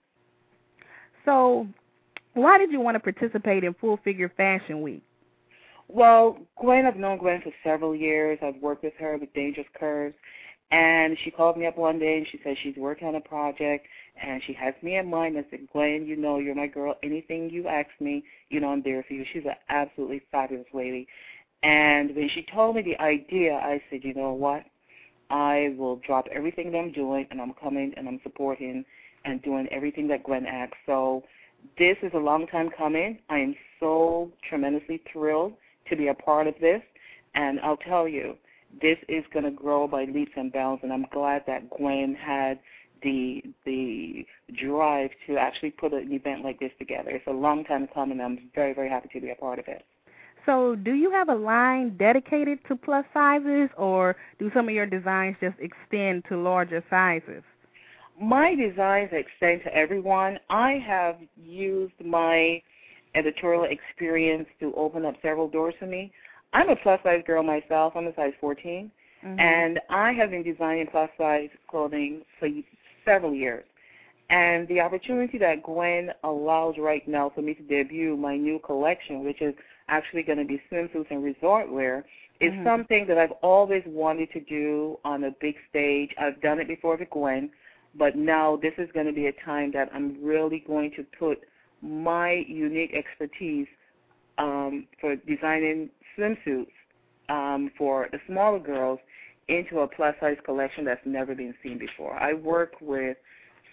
So why did you want to participate in Full Figure Fashion Week? Well, Gwen, I've known Gwen for several years. I've worked with her with Dangerous Curves, and she called me up one day, and she said she's working on a project, and she has me in mind. I said, Gwen, you know you're my girl. Anything you ask me, you know I'm there for you. She's an absolutely fabulous lady. And when she told me the idea, I said, you know what? I will drop everything that I'm doing, and I'm coming, and I'm supporting and doing everything that Gwen asked. So this is a long time coming. I am so tremendously thrilled to be a part of this, and I'll tell you, this is going to grow by leaps and bounds, and I'm glad that Gwen had the the drive to actually put an event like this together. It's a long time coming, and I'm very, very happy to be a part of it. So do you have a line dedicated to plus sizes, or do some of your designs just extend to larger sizes? My designs extend to everyone. I have used my editorial experience to open up several doors for me. I'm a plus-size girl myself. I'm a size fourteen, mm-hmm. and I have been designing plus-size clothing for several years. And the opportunity that Gwen allows right now for me to debut my new collection, which is actually going to be swimsuits and resort wear, is mm-hmm. something that I've always wanted to do on a big stage. I've done it before with Gwen, but now this is going to be a time that I'm really going to put my unique expertise um, for designing swimsuits um, for the smaller girls into a plus-size collection that's never been seen before. I work with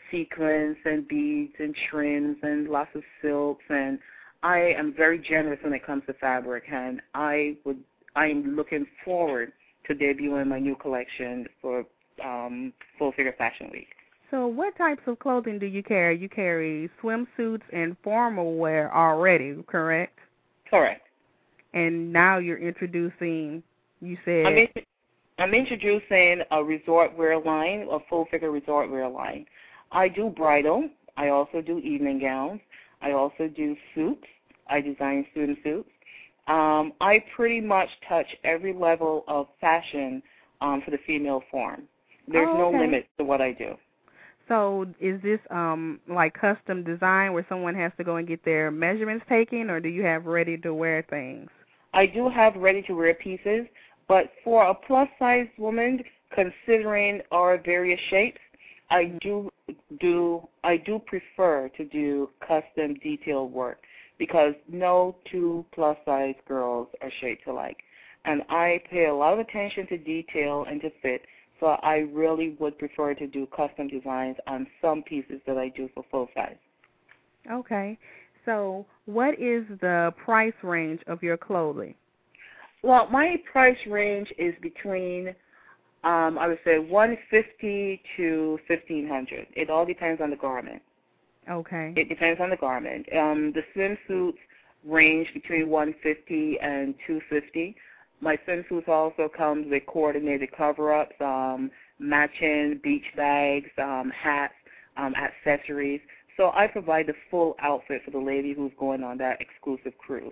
sequins and beads and trims and lots of silks, and I am very generous when it comes to fabric, and I would I am looking forward to debuting my new collection for um, Full Figure Fashion Week. So what types of clothing do you carry? You carry swimsuits and formal wear already, correct? Correct. And now you're introducing, you said... I'm, in, I'm introducing a resort wear line, a Full Figure resort wear line. I do bridal. I also do evening gowns. I also do suits. I design student suits. Um, I pretty much touch every level of fashion um, for the female form. There's oh, okay. no limit to what I do. So is this um, like custom design where someone has to go and get their measurements taken, or do you have ready-to-wear things? I do have ready-to-wear pieces, but for a plus-size woman, considering our various shapes, I do do I do prefer to do custom detailed work because no two plus-size girls are shaped alike. And I pay a lot of attention to detail and to fit, so I really would prefer to do custom designs on some pieces that I do for full size. Okay. So what is the price range of your clothing? Well, my price range is between Um, I would say one hundred fifty dollars to fifteen hundred dollars. It all depends on the garment. Okay. It depends on the garment. Um, the swimsuits range between one hundred fifty dollars and two hundred fifty dollars. My swimsuits also comes with coordinated cover-ups, um, matching beach bags, um, hats, um, accessories. So I provide the full outfit for the lady who's going on that exclusive cruise.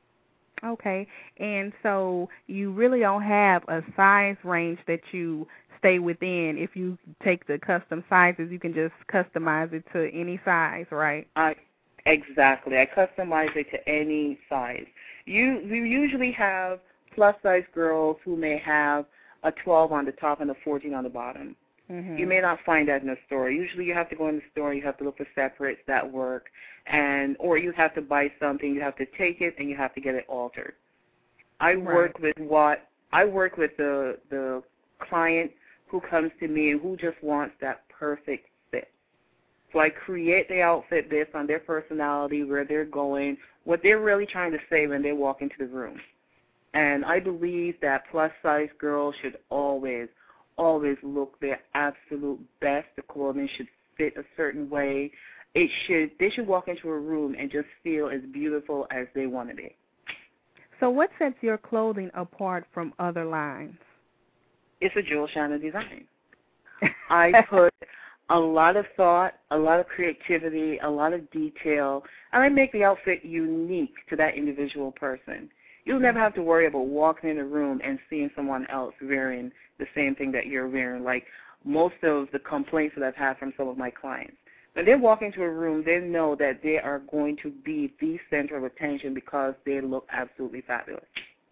Okay, and so you really don't have a size range that you stay within. If you take the custom sizes, you can just customize it to any size, right? I, exactly. I customize it to any size. You, you usually have plus-size girls who may have a twelve on the top and a fourteen on the bottom. Mm-hmm. You may not find that in a store. Usually you have to go in the store, you have to look for separates that work, and or you have to buy something, you have to take it, and you have to get it altered. I right. work with what I work with the the client who comes to me who just wants that perfect fit. So I create the outfit based on their personality, where they're going, what they're really trying to say when they walk into the room. And I believe that plus-size girls should always always look their absolute best. The clothing should fit a certain way. It should. They should walk into a room and just feel as beautiful as they want to be. So what sets your clothing apart from other lines? It's a Jewel Shiner design. I put a lot of thought, a lot of creativity, a lot of detail, and I make the outfit unique to that individual person. You'll never have to worry about walking in a room and seeing someone else wearing the same thing that you're wearing, like most of the complaints that I've had from some of my clients. When they walk into a room, they know that they are going to be the center of attention because they look absolutely fabulous.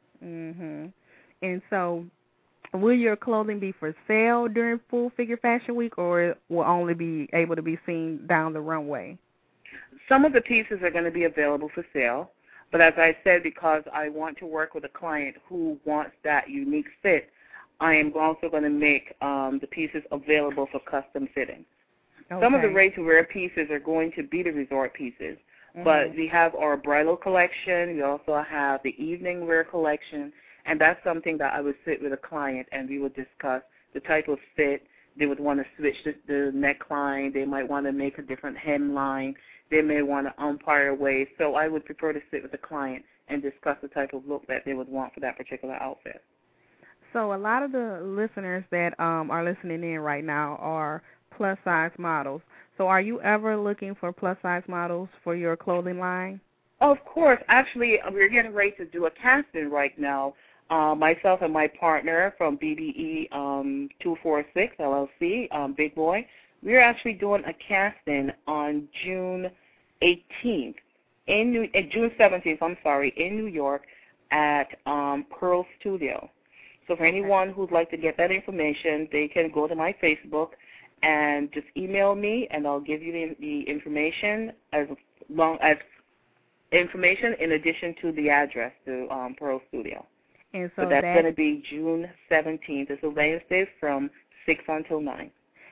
Mhm. And so will your clothing be for sale during Full Figure Fashion Week, or will only be able to be seen down the runway? Some of the pieces are going to be available for sale. But as I said, because I want to work with a client who wants that unique fit, I am also going to make um, the pieces available for custom fitting. Okay. Some of the ready-to-wear pieces are going to be the resort pieces, mm-hmm. but we have our bridal collection. We also have the evening wear collection, and that's something that I would sit with a client and we would discuss the type of fit. They would want to switch the, the neckline. They might want to make a different hemline. They may want to umpire waist. So I would prefer to sit with the client and discuss the type of look that they would want for that particular outfit. So a lot of the listeners that um, are listening in right now are plus-size models. So are you ever looking for plus-size models for your clothing line? Of course. Actually, we're getting ready to do a casting right now. Uh, myself and my partner from B B E um, two forty-six L L C, um, Big Boy, we're actually doing a casting on June eighteenth, in New, uh, June seventeenth, I'm sorry, in New York at um, Pearl Studio. So for anyone who'd like to get that information, they can go to my Facebook and just email me, and I'll give you the, the information as long as information in addition to the address to um, Pearl Studio. And so, so that's that, going to be June seventeenth. It's a Wednesday from six until nine.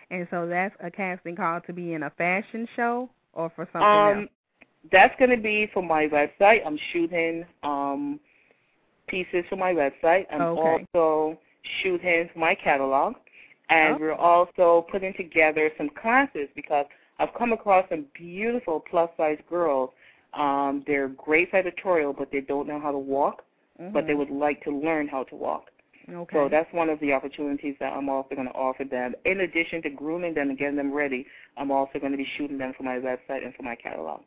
And so that's a casting call to be in a fashion show or for something um, else? That's going to be for my website. I'm shooting um, pieces for my website. I'm Okay. also shooting for my catalog. And Oh. we're also putting together some classes because I've come across some beautiful plus-size girls. Um, they're great for editorial, but they don't know how to walk, Mm-hmm. but they would like to learn how to walk. Okay. So that's one of the opportunities that I'm also going to offer them. In addition to grooming them and getting them ready, I'm also going to be shooting them for my website and for my catalog.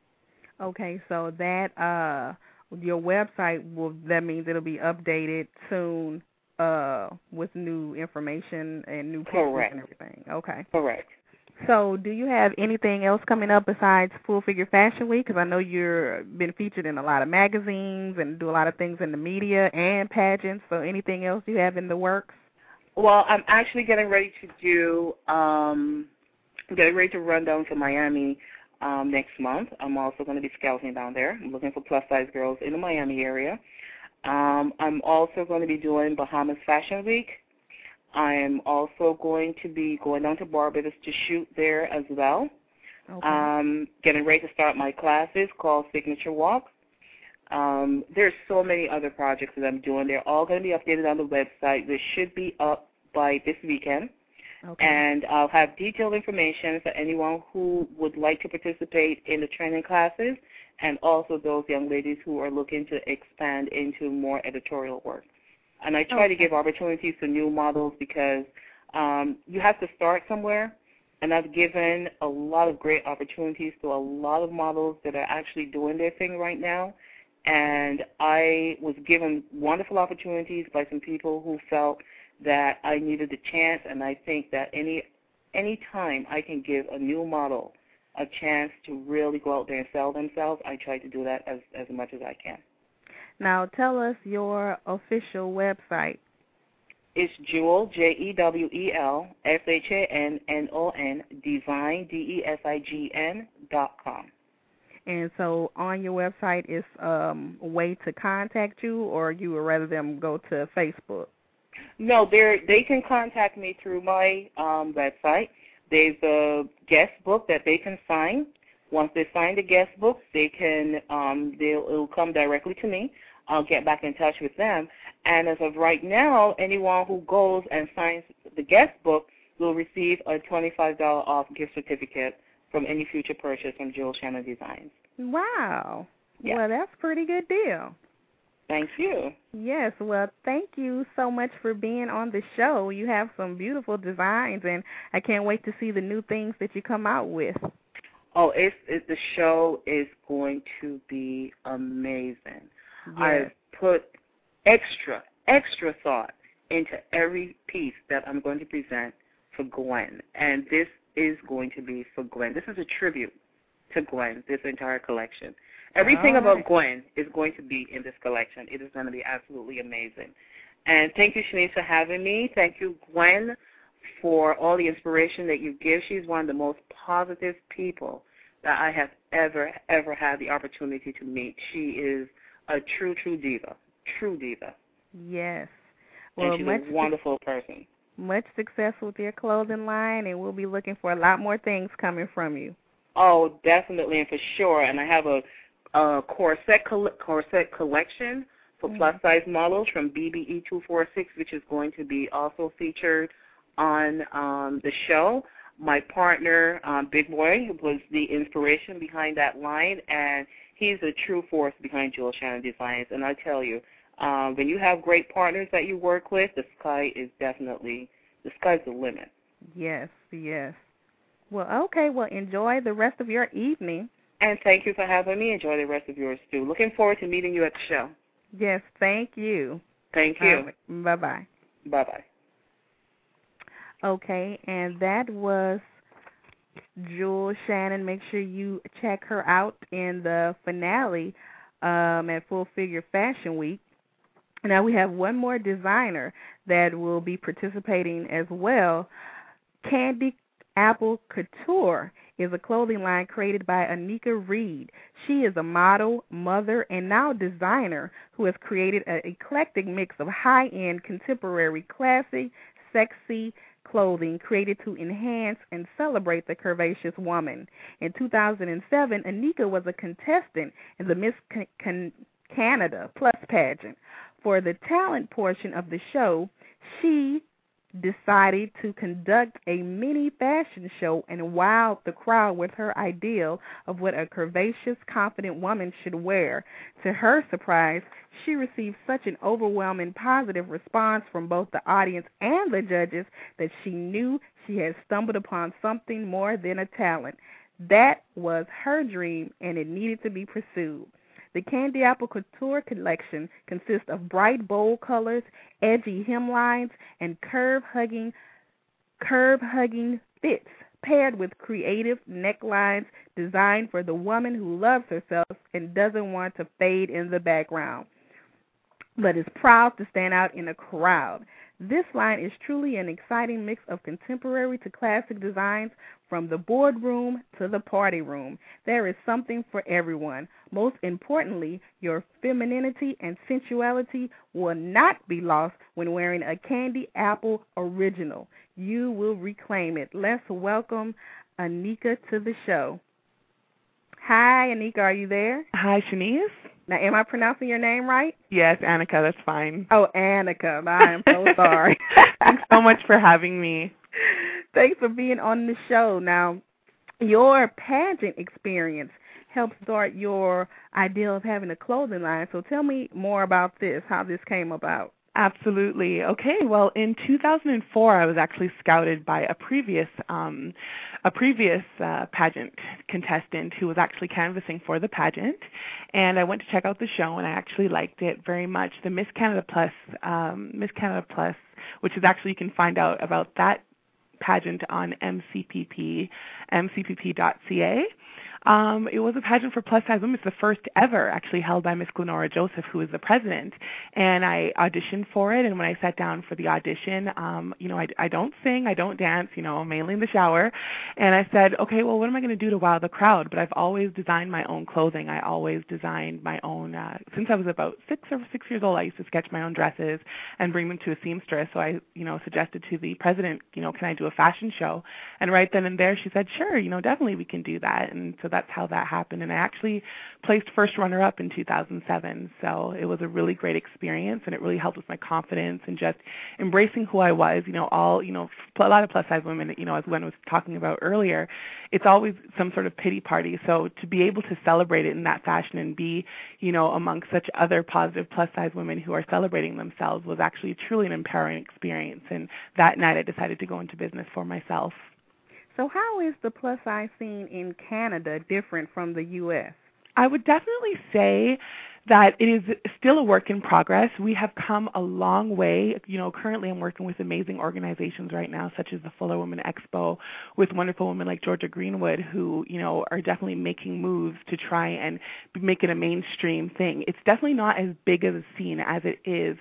Okay, so that uh, your website will that means it'll be updated soon uh, with new information and new pictures Correct. and everything. Okay. Correct. So, do you have anything else coming up besides Full Figure Fashion Week? Because I know you've been featured in a lot of magazines and do a lot of things in the media and pageants. So, anything else you have in the works? Well, I'm actually getting ready to do, um, getting ready to run down to Miami um, next month. I'm also going to be scouting down there. I'm looking for plus-size girls in the Miami area. Um, I'm also going to be doing Bahamas Fashion Week. I am also going to be going down to Barbados to shoot there as well. Okay. Um, getting ready to start my classes called Signature Walk. Um, there's so many other projects that I'm doing. They're all going to be updated on the website. They should be up by this weekend. Okay. And I'll have detailed information for anyone who would like to participate in the training classes and also those young ladies who are looking to expand into more editorial work. And I try okay. to give opportunities to new models because um, you have to start somewhere. And I've given a lot of great opportunities to a lot of models that are actually doing their thing right now. And I was given wonderful opportunities by some people who felt that I needed a chance. And I think that any any time I can give a new model a chance to really go out there and sell themselves, I try to do that as, as much as I can. Now, tell us your official website. It's Jewel, J E W E L, S H A N N O N, Design, D E S I G N, dot com. And so on your website is um, a way to contact you, or you would rather them go to Facebook? No, they they can contact me through my um, website. There's a guest book that they can sign. Once they sign the guest book, they can um, they'll it'll come directly to me. I'll get back in touch with them. And as of right now, anyone who goes and signs the guest book will receive a twenty-five dollars off gift certificate from any future purchase from Jewel Shannon Designs. Wow. Yeah. Well, that's a pretty good deal. Thank you. Yes, well, thank you so much for being on the show. You have some beautiful designs, and I can't wait to see the new things that you come out with. Oh, it's, it's the show is going to be amazing. Yes. I've put extra, extra thought into every piece that I'm going to present for Gwen, and this is going to be for Gwen. This is a tribute to Gwen, this entire collection. Everything All right. about Gwen is going to be in this collection. It is going to be absolutely amazing. And thank you, Shanice, for having me. Thank you, Gwen, for all the inspiration that you give. She's one of the most positive people that I have ever, ever had the opportunity to meet. She is a true, true diva, true diva. Yes. Well, and she's much a wonderful person. Much success with your clothing line, and we'll be looking for a lot more things coming from you. Oh, definitely and for sure. And I have a, a corset coll- corset collection for mm-hmm. plus-size models from B B E two forty-six, which is going to be also featured on um, the show. My partner, um, Big Boy, was the inspiration behind that line, and he's a true force behind Jewel Shannon Designs. And I tell you, um, when you have great partners that you work with, the sky is definitely, the sky's the limit. Yes, yes. Well, okay, well, enjoy the rest of your evening. And thank you for having me. Enjoy the rest of yours, too. Looking forward to meeting you at the show. Yes, thank you. Thank you. Um, bye-bye. Bye-bye. Okay, and that was Jewel Shannon. Make sure you check her out in the finale um, at Full Figure Fashion Week. Now we have one more designer that will be participating as well. Candy Apple Couture is a clothing line created by Anika Reed. She is a model, mother, and now designer who has created an eclectic mix of high-end, contemporary, classy, sexy clothing created to enhance and celebrate the curvaceous woman. In two thousand seven, Anika was a contestant in the Miss Can- Can- Canada Plus pageant. For the talent portion of the show, she decided to conduct a mini fashion show and wowed the crowd with her ideal of what a curvaceous, confident woman should wear. To her surprise, she received such an overwhelming positive response from both the audience and the judges that she knew she had stumbled upon something more than a talent. That was her dream, and it needed to be pursued. The Candy Apple Couture collection consists of bright, bold colors, edgy hemlines, and curve-hugging, curve-hugging fits, paired with creative necklines designed for the woman who loves herself and doesn't want to fade in the background, but is proud to stand out in a crowd. This line is truly an exciting mix of contemporary to classic designs from the boardroom to the party room. There is something for everyone. Most importantly, your femininity and sensuality will not be lost when wearing a Candy Apple original. You will reclaim it. Let's welcome Anika to the show. Hi, Anika, are you there? Hi, Shanice. Now, am I pronouncing your name right? Yes, Annika, that's fine. Oh, Annika, I am so sorry. Thanks so much for having me. Thanks for being on the show. Now, your pageant experience helped start your idea of having a clothing line. So tell me more about this, how this came about. Absolutely. Okay. Well, in two thousand four, I was actually scouted by a previous, um, a previous uh, pageant contestant who was actually canvassing for the pageant, and I went to check out the show, and I actually liked it very much. The Miss Canada Plus, um, Miss Canada Plus, which is actually you can find out about that pageant on M C P P, M C P P dot C A. Um, it was a pageant for plus-size women. It's the first ever actually held by Miss Glenora Joseph, who is the president. And I auditioned for it, and when I sat down for the audition, um, you know, I, I don't sing, I don't dance, you know, mainly in the shower. And I said, okay, well, what am I going to do to wow the crowd? But I've always designed my own clothing. I always designed my own, uh, since I was about six or six years old, I used to sketch my own dresses and bring them to a seamstress. So I, you know, suggested to the president, you know, can I do a fashion show? And right then and there, she said, sure, you know, definitely we can do that. And so that's how that happened. And I actually placed first runner-up in two thousand seven. So it was a really great experience, and it really helped with my confidence and just embracing who I was. You know, all, you know, a lot of plus-size women, you know, as Gwen was talking about earlier, it's always some sort of pity party. So to be able to celebrate it in that fashion and be, you know, amongst such other positive plus-size women who are celebrating themselves was actually truly an empowering experience. And that night I decided to go into business for myself. So how is the plus-size scene in Canada different from the U S? I would definitely say that it is still a work in progress. We have come a long way. You know, currently I'm working with amazing organizations right now, such as the Fuller Women Expo, with wonderful women like Georgia Greenwood, who, you know, are definitely making moves to try and make it a mainstream thing. It's definitely not as big of a scene as it is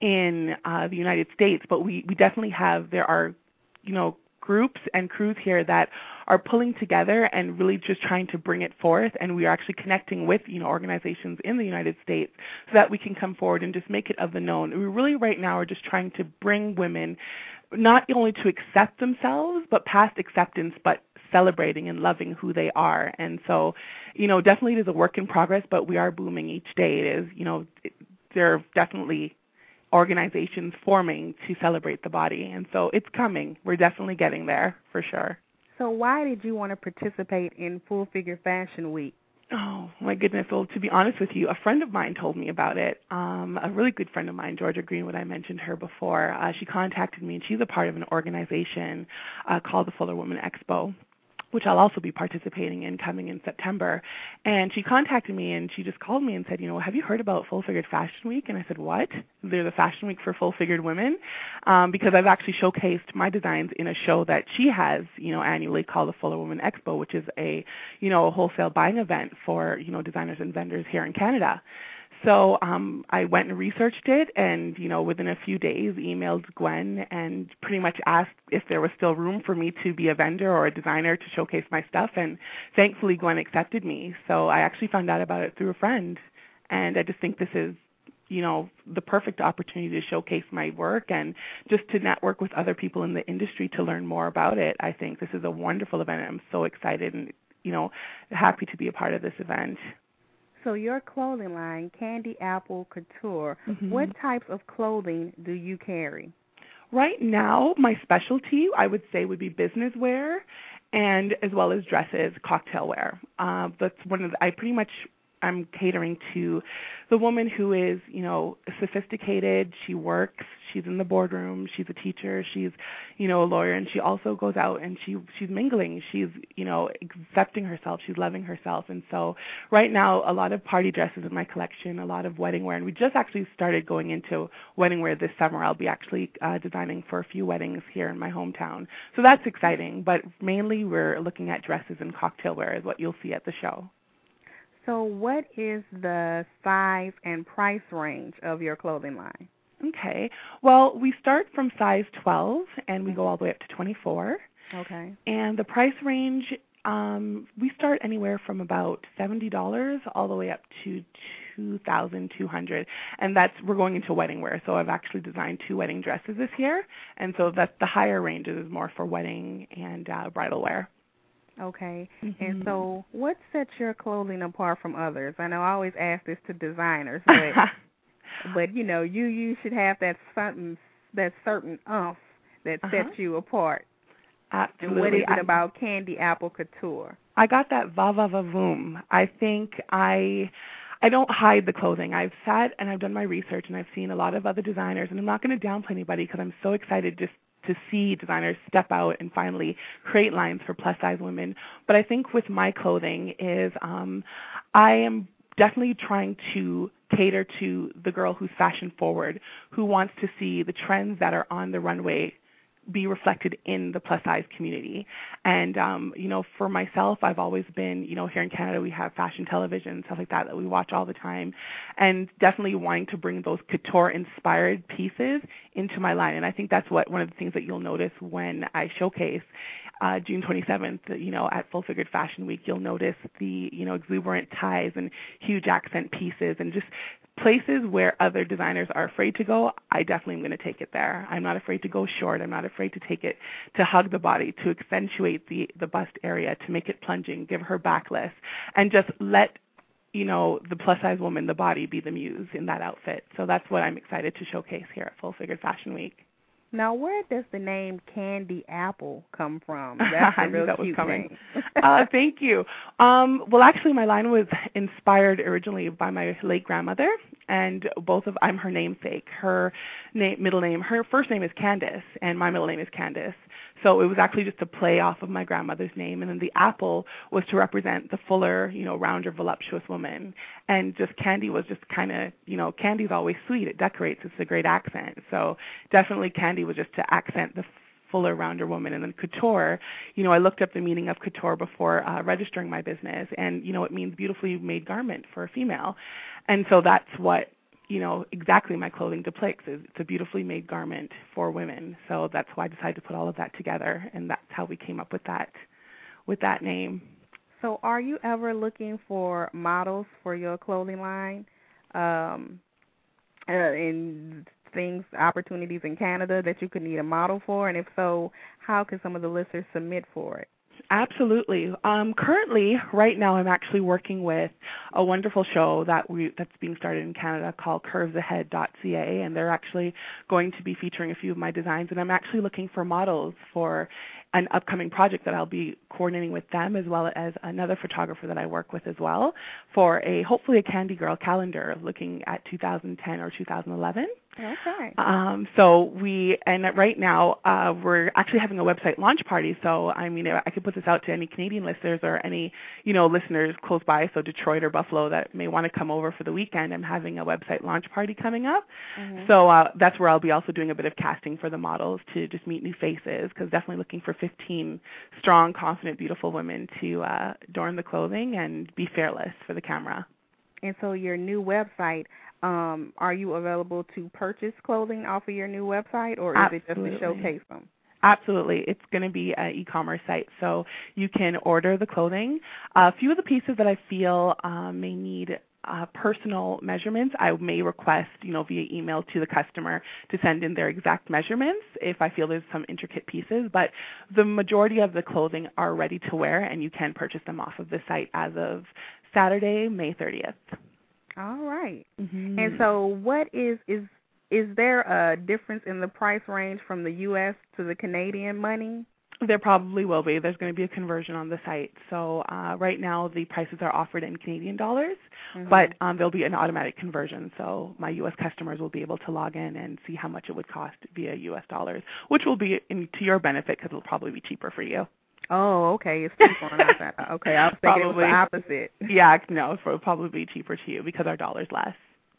in uh, the United States, but we, we definitely have, there are, you know, groups and crews here that are pulling together and really just trying to bring it forth, and we are actually connecting with, you know, organizations in the United States so that we can come forward and just make it of the known. We really right now are just trying to bring women not only to accept themselves, but past acceptance, but celebrating and loving who they are. And so, you know, definitely it is a work in progress, but we are booming each day. It is, you know, it, there are definitely organizations forming to celebrate the body. And so it's coming. We're definitely getting there for sure. So why did you want to participate in Full Figure Fashion Week? Oh, my goodness. Well, to be honest with you, a friend of mine told me about it. Um, a really good friend of mine, Georgia Greenwood, I mentioned her before. Uh, she contacted me, and she's a part of an organization uh, called the Fuller Women Expo, which I'll also be participating in coming in September. And she contacted me, and she just called me and said, you know, have you heard about Full Figured Fashion Week? And I said, what? They're the Fashion Week for Full Figured Women? Um, because I've actually showcased my designs in a show that she has, you know, annually called the Fuller Women Expo, which is a, you know, a wholesale buying event for, you know, designers and vendors here in Canada. So um, I went and researched it, and, you know, within a few days emailed Gwen and pretty much asked if there was still room for me to be a vendor or a designer to showcase my stuff, and thankfully Gwen accepted me. So I actually found out about it through a friend, and I just think this is, you know, the perfect opportunity to showcase my work and just to network with other people in the industry to learn more about it. I think this is a wonderful event. I'm so excited and, you know, happy to be a part of this event. So your clothing line, Candy Apple Couture, mm-hmm. what types of clothing do you carry? Right now, my specialty, I would say, would be business wear and as well as dresses, cocktail wear. Uh, that's one of the, I pretty much I'm catering to the woman who is, you know, sophisticated. She works. She's in the boardroom. She's a teacher. She's, you know, a lawyer, and she also goes out and she she's mingling. She's, you know, accepting herself. She's loving herself. And so right now, a lot of party dresses in my collection, a lot of wedding wear, and we just actually started going into wedding wear this summer. I'll be actually uh, designing for a few weddings here in my hometown. So that's exciting. But mainly, we're looking at dresses and cocktail wear is what you'll see at the show. So what is the size and price range of your clothing line? Okay. Well, we start from size twelve, and we go all the way up to twenty-four. Okay. And the price range, um, we start anywhere from about seventy dollars all the way up to two thousand two hundred dollars. And that's, we're going into wedding wear. So I've actually designed two wedding dresses this year. And so that's the higher ranges is more for wedding and uh, bridal wear. Okay. Mm-hmm. And so what sets your clothing apart from others? I know I always ask this to designers, but, but you know, you, you should have that certain, that certain umph that uh-huh. sets you apart. Absolutely. And what is it I, about Candy Apple Couture? I got that va-va-va-voom. I think I... I don't hide the clothing. I've sat and I've done my research, and I've seen a lot of other designers, and I'm not going to downplay anybody because I'm so excited just to see designers step out and finally create lines for plus-size women. But I think with my clothing is um, I am definitely trying to cater to the girl who's fashion-forward, who wants to see the trends that are on the runway be reflected in the plus-size community. And, um, you know, for myself, I've always been, you know, here in Canada we have fashion television, stuff like that, that we watch all the time, and definitely wanting to bring those couture-inspired pieces into my line. And I think that's what one of the things that you'll notice when I showcase uh, June twenty-seventh, you know, at Full Figured Fashion Week. You'll notice the, you know, exuberant ties and huge accent pieces and just places where other designers are afraid to go. I definitely am going to take it there. I'm not afraid to go short. I'm not afraid to take it to hug the body, to accentuate the, the bust area, to make it plunging, give her backless, and just let, you know, the plus-size woman, the body, be the muse in that outfit. So that's what I'm excited to showcase here at Full Figured Fashion Week. Now, where does the name Candy Apple come from? That's a real that cute was coming. name. uh, thank you. Um, well, actually, my line was inspired originally by my late grandmother, and both of I'm her namesake. Her name, middle name, her first name is Candace, and my middle name is Candace. So it was actually just a play off of my grandmother's name, and then the apple was to represent the fuller, you know, rounder, voluptuous woman. And just Candy was just kind of, you know, Candy's always sweet. It decorates. It's a great accent. So definitely Candy was just to accent the fuller, rounder woman. And then couture, you know, I looked up the meaning of couture before uh, registering my business, and, you know, it means beautifully made garment for a female. And so that's what, you know, exactly my clothing depicts. Is it's a beautifully made garment for women. So that's why I decided to put all of that together, and that's how we came up with that, with that name. So are you ever looking for models for your clothing line, um, uh, in things, opportunities in Canada that you could need a model for? And if so, how can some of the listeners submit for it? Absolutely. Um, currently, right now, I'm actually working with a wonderful show that we that's being started in Canada called curves ahead dot c a, and they're actually going to be featuring a few of my designs. And I'm actually looking for models for an upcoming project that I'll be coordinating with them, as well as another photographer that I work with as well, for a hopefully a Candy Girl calendar looking at two thousand ten or two thousand eleven. Okay. Um, so we, and right now, uh, we're actually having a website launch party. So, I mean, I could put this out to any Canadian listeners or any, you know, listeners close by, so Detroit or Buffalo, that may want to come over for the weekend. I'm having a website launch party coming up. Mm-hmm. So uh, that's where I'll be also doing a bit of casting for the models to just meet new faces, because definitely looking for fifteen strong, confident, beautiful women to uh, adorn the clothing and be fearless for the camera. And so your new website, um, are you available to purchase clothing off of your new website, or is Absolutely. it just to showcase them? Absolutely. It's going to be an e-commerce site, so you can order the clothing. A few of the pieces that I feel um, may need uh, personal measurements, I may request, you know, via email to the customer to send in their exact measurements if I feel there's some intricate pieces. But the majority of the clothing are ready to wear, and you can purchase them off of the site as of Saturday, May thirtieth. All right. Mm-hmm. And so what is, is, is there a difference in the price range from the U S to the Canadian money? There probably will be. There's going to be a conversion on the site. So uh, right now the prices are offered in Canadian dollars, mm-hmm. but um, there'll be an automatic conversion. So my U S customers will be able to log in and see how much it would cost via U S dollars, which will be in, to your benefit because it'll probably be cheaper for you. Oh, okay. It's cheaper on our side. Okay, I was thinking probably, it was the opposite. Yeah, no, it will probably be cheaper to you because our dollar's less.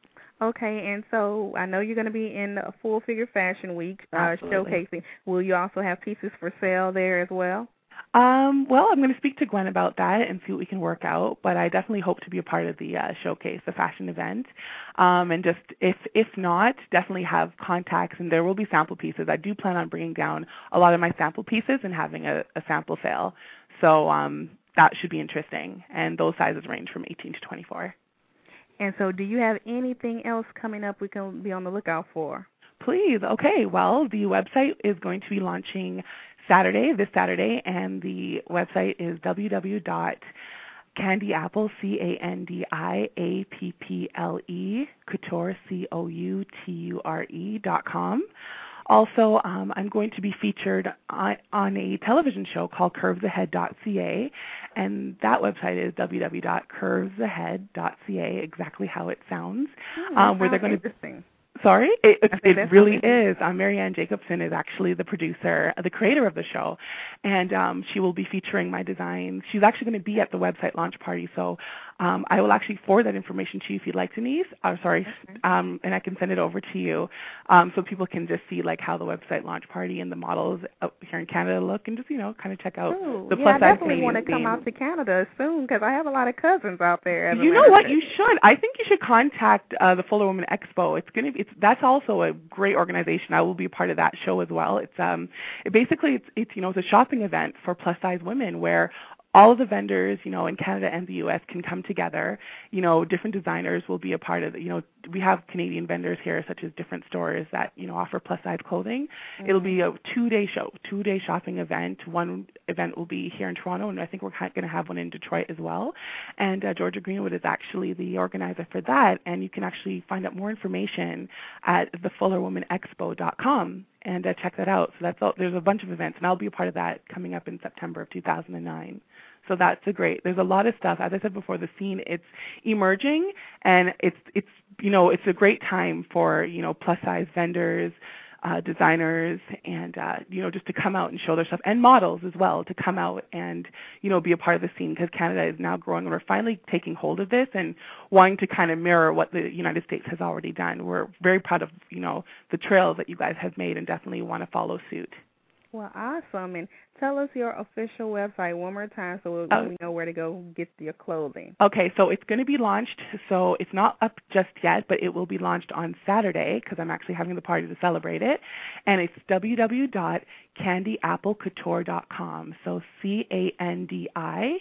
Okay, and so I know you're going to be in a Full Figure Fashion Week uh, showcasing. Will you also have pieces for sale there as well? Um, well, I'm going to speak to Gwen about that and see what we can work out, but I definitely hope to be a part of the uh, showcase, the fashion event. Um, and just if if not, definitely have contacts, and there will be sample pieces. I do plan on bringing down a lot of my sample pieces and having a, a sample sale. So um, that should be interesting, and those sizes range from eighteen to twenty-four. And so do you have anything else coming up we can be on the lookout for? Please. Okay. Well, the website is going to be launching Saturday, this Saturday, and the website is w w w dot candy apple, C A N D I A P P L E, couture, C O U T U R E dot com. Also, um, I'm going to be featured on, on a television show called curves ahead dot c a, and that website is w w w dot curves ahead dot c a, exactly how it sounds. Oh, um, where they're going to Sorry? It, it, it really amazing. is. Um, Marianne Jacobson is actually the producer, the creator of the show, and um, she will be featuring my designs. She's actually going to be at the website launch party, so um, I will actually forward that information to you if you'd like, Denise. Oh, sorry, okay. um, and I can send it over to you um, so people can just see like how the website launch party and the models up here in Canada look, and just, you know, kind of check out Ooh, the yeah, plus I size definitely Canadian want to come scene. out to Canada soon because I have a lot of cousins out there. As You know what? You should. I think you should contact uh, the Fuller Women Expo. It's going to be. It's that's also a great organization. I will be a part of that show as well. It's um, it basically it's it's you know it's a shopping event for plus size women where all of the vendors, you know, in Canada and the U S can come together. You know, different designers will be a part of it. You know, we have Canadian vendors here, such as different stores that, you know, offer plus-size clothing. Mm-hmm. It'll be a two-day show, two-day shopping event. One event will be here in Toronto, and I think we're going to have one in Detroit as well. And uh, Georgia Greenwood is actually the organizer for that, and you can actually find out more information at the fuller woman expo dot com and uh, check that out. So that's all, there's a bunch of events, and I'll be a part of that coming up in September of two thousand nine. So that's a great. There's a lot of stuff. As I said before, the scene it's emerging, and it's it's you know it's a great time for you know plus size vendors, uh, designers, and uh, you know just to come out and show their stuff, and models as well to come out and you know be a part of the scene because Canada is now growing, and we're finally taking hold of this and wanting to kind of mirror what the United States has already done. We're very proud of you know the trails that you guys have made, and definitely want to follow suit. Well, awesome. And tell us your official website one more time so we'll, uh, we know where to go get your clothing. Okay, so it's going to be launched. So it's not up just yet, but it will be launched on Saturday because I'm actually having the party to celebrate it. And it's w w w dot candy apple couture dot com. So C A N D I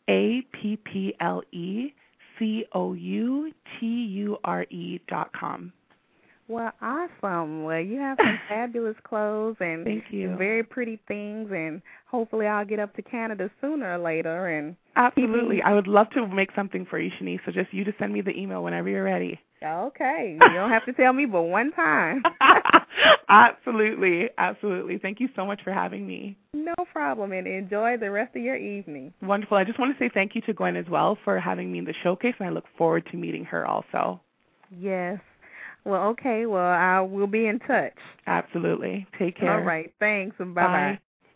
A P P L E C O U T U R E dot com. Well, awesome. Well, you have some fabulous clothes and Thank you. very pretty things, and hopefully I'll get up to Canada sooner or later. And absolutely. I would love to make something for you, Shanice, so just you to send me the email whenever you're ready. Okay. You don't have to tell me but one time. Absolutely. Absolutely. Thank you so much for having me. No problem, and enjoy the rest of your evening. Wonderful. I just want to say thank you to Gwen as well for having me in the showcase, and I look forward to meeting her also. Yes. Well, okay. Well, I will be in touch. Absolutely. Take care. All right. Thanks. Bye-bye. Bye.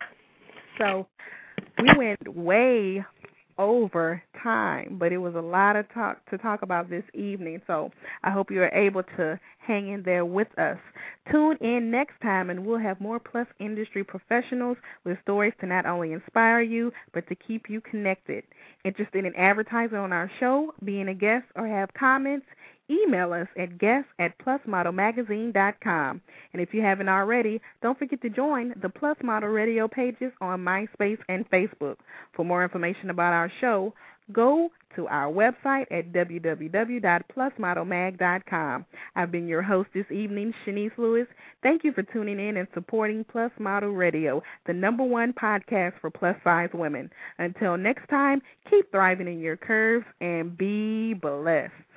So we went way over time, but it was a lot of talk to talk about this evening. So I hope you are able to hang in there with us. Tune in next time, and we'll have more Plus industry professionals with stories to not only inspire you, but to keep you connected. Interested in advertising on our show, being a guest, or have comments? email us at guest at plus model magazine dot com. And if you haven't already, don't forget to join the Plus Model Radio pages on MySpace and Facebook. For more information about our show, go to our website at w w w dot plus model mag dot com. I've been your host this evening, Shanice Lewis. Thank you for tuning in and supporting Plus Model Radio, the number one podcast for plus-size women. Until next time, keep thriving in your curves and be blessed.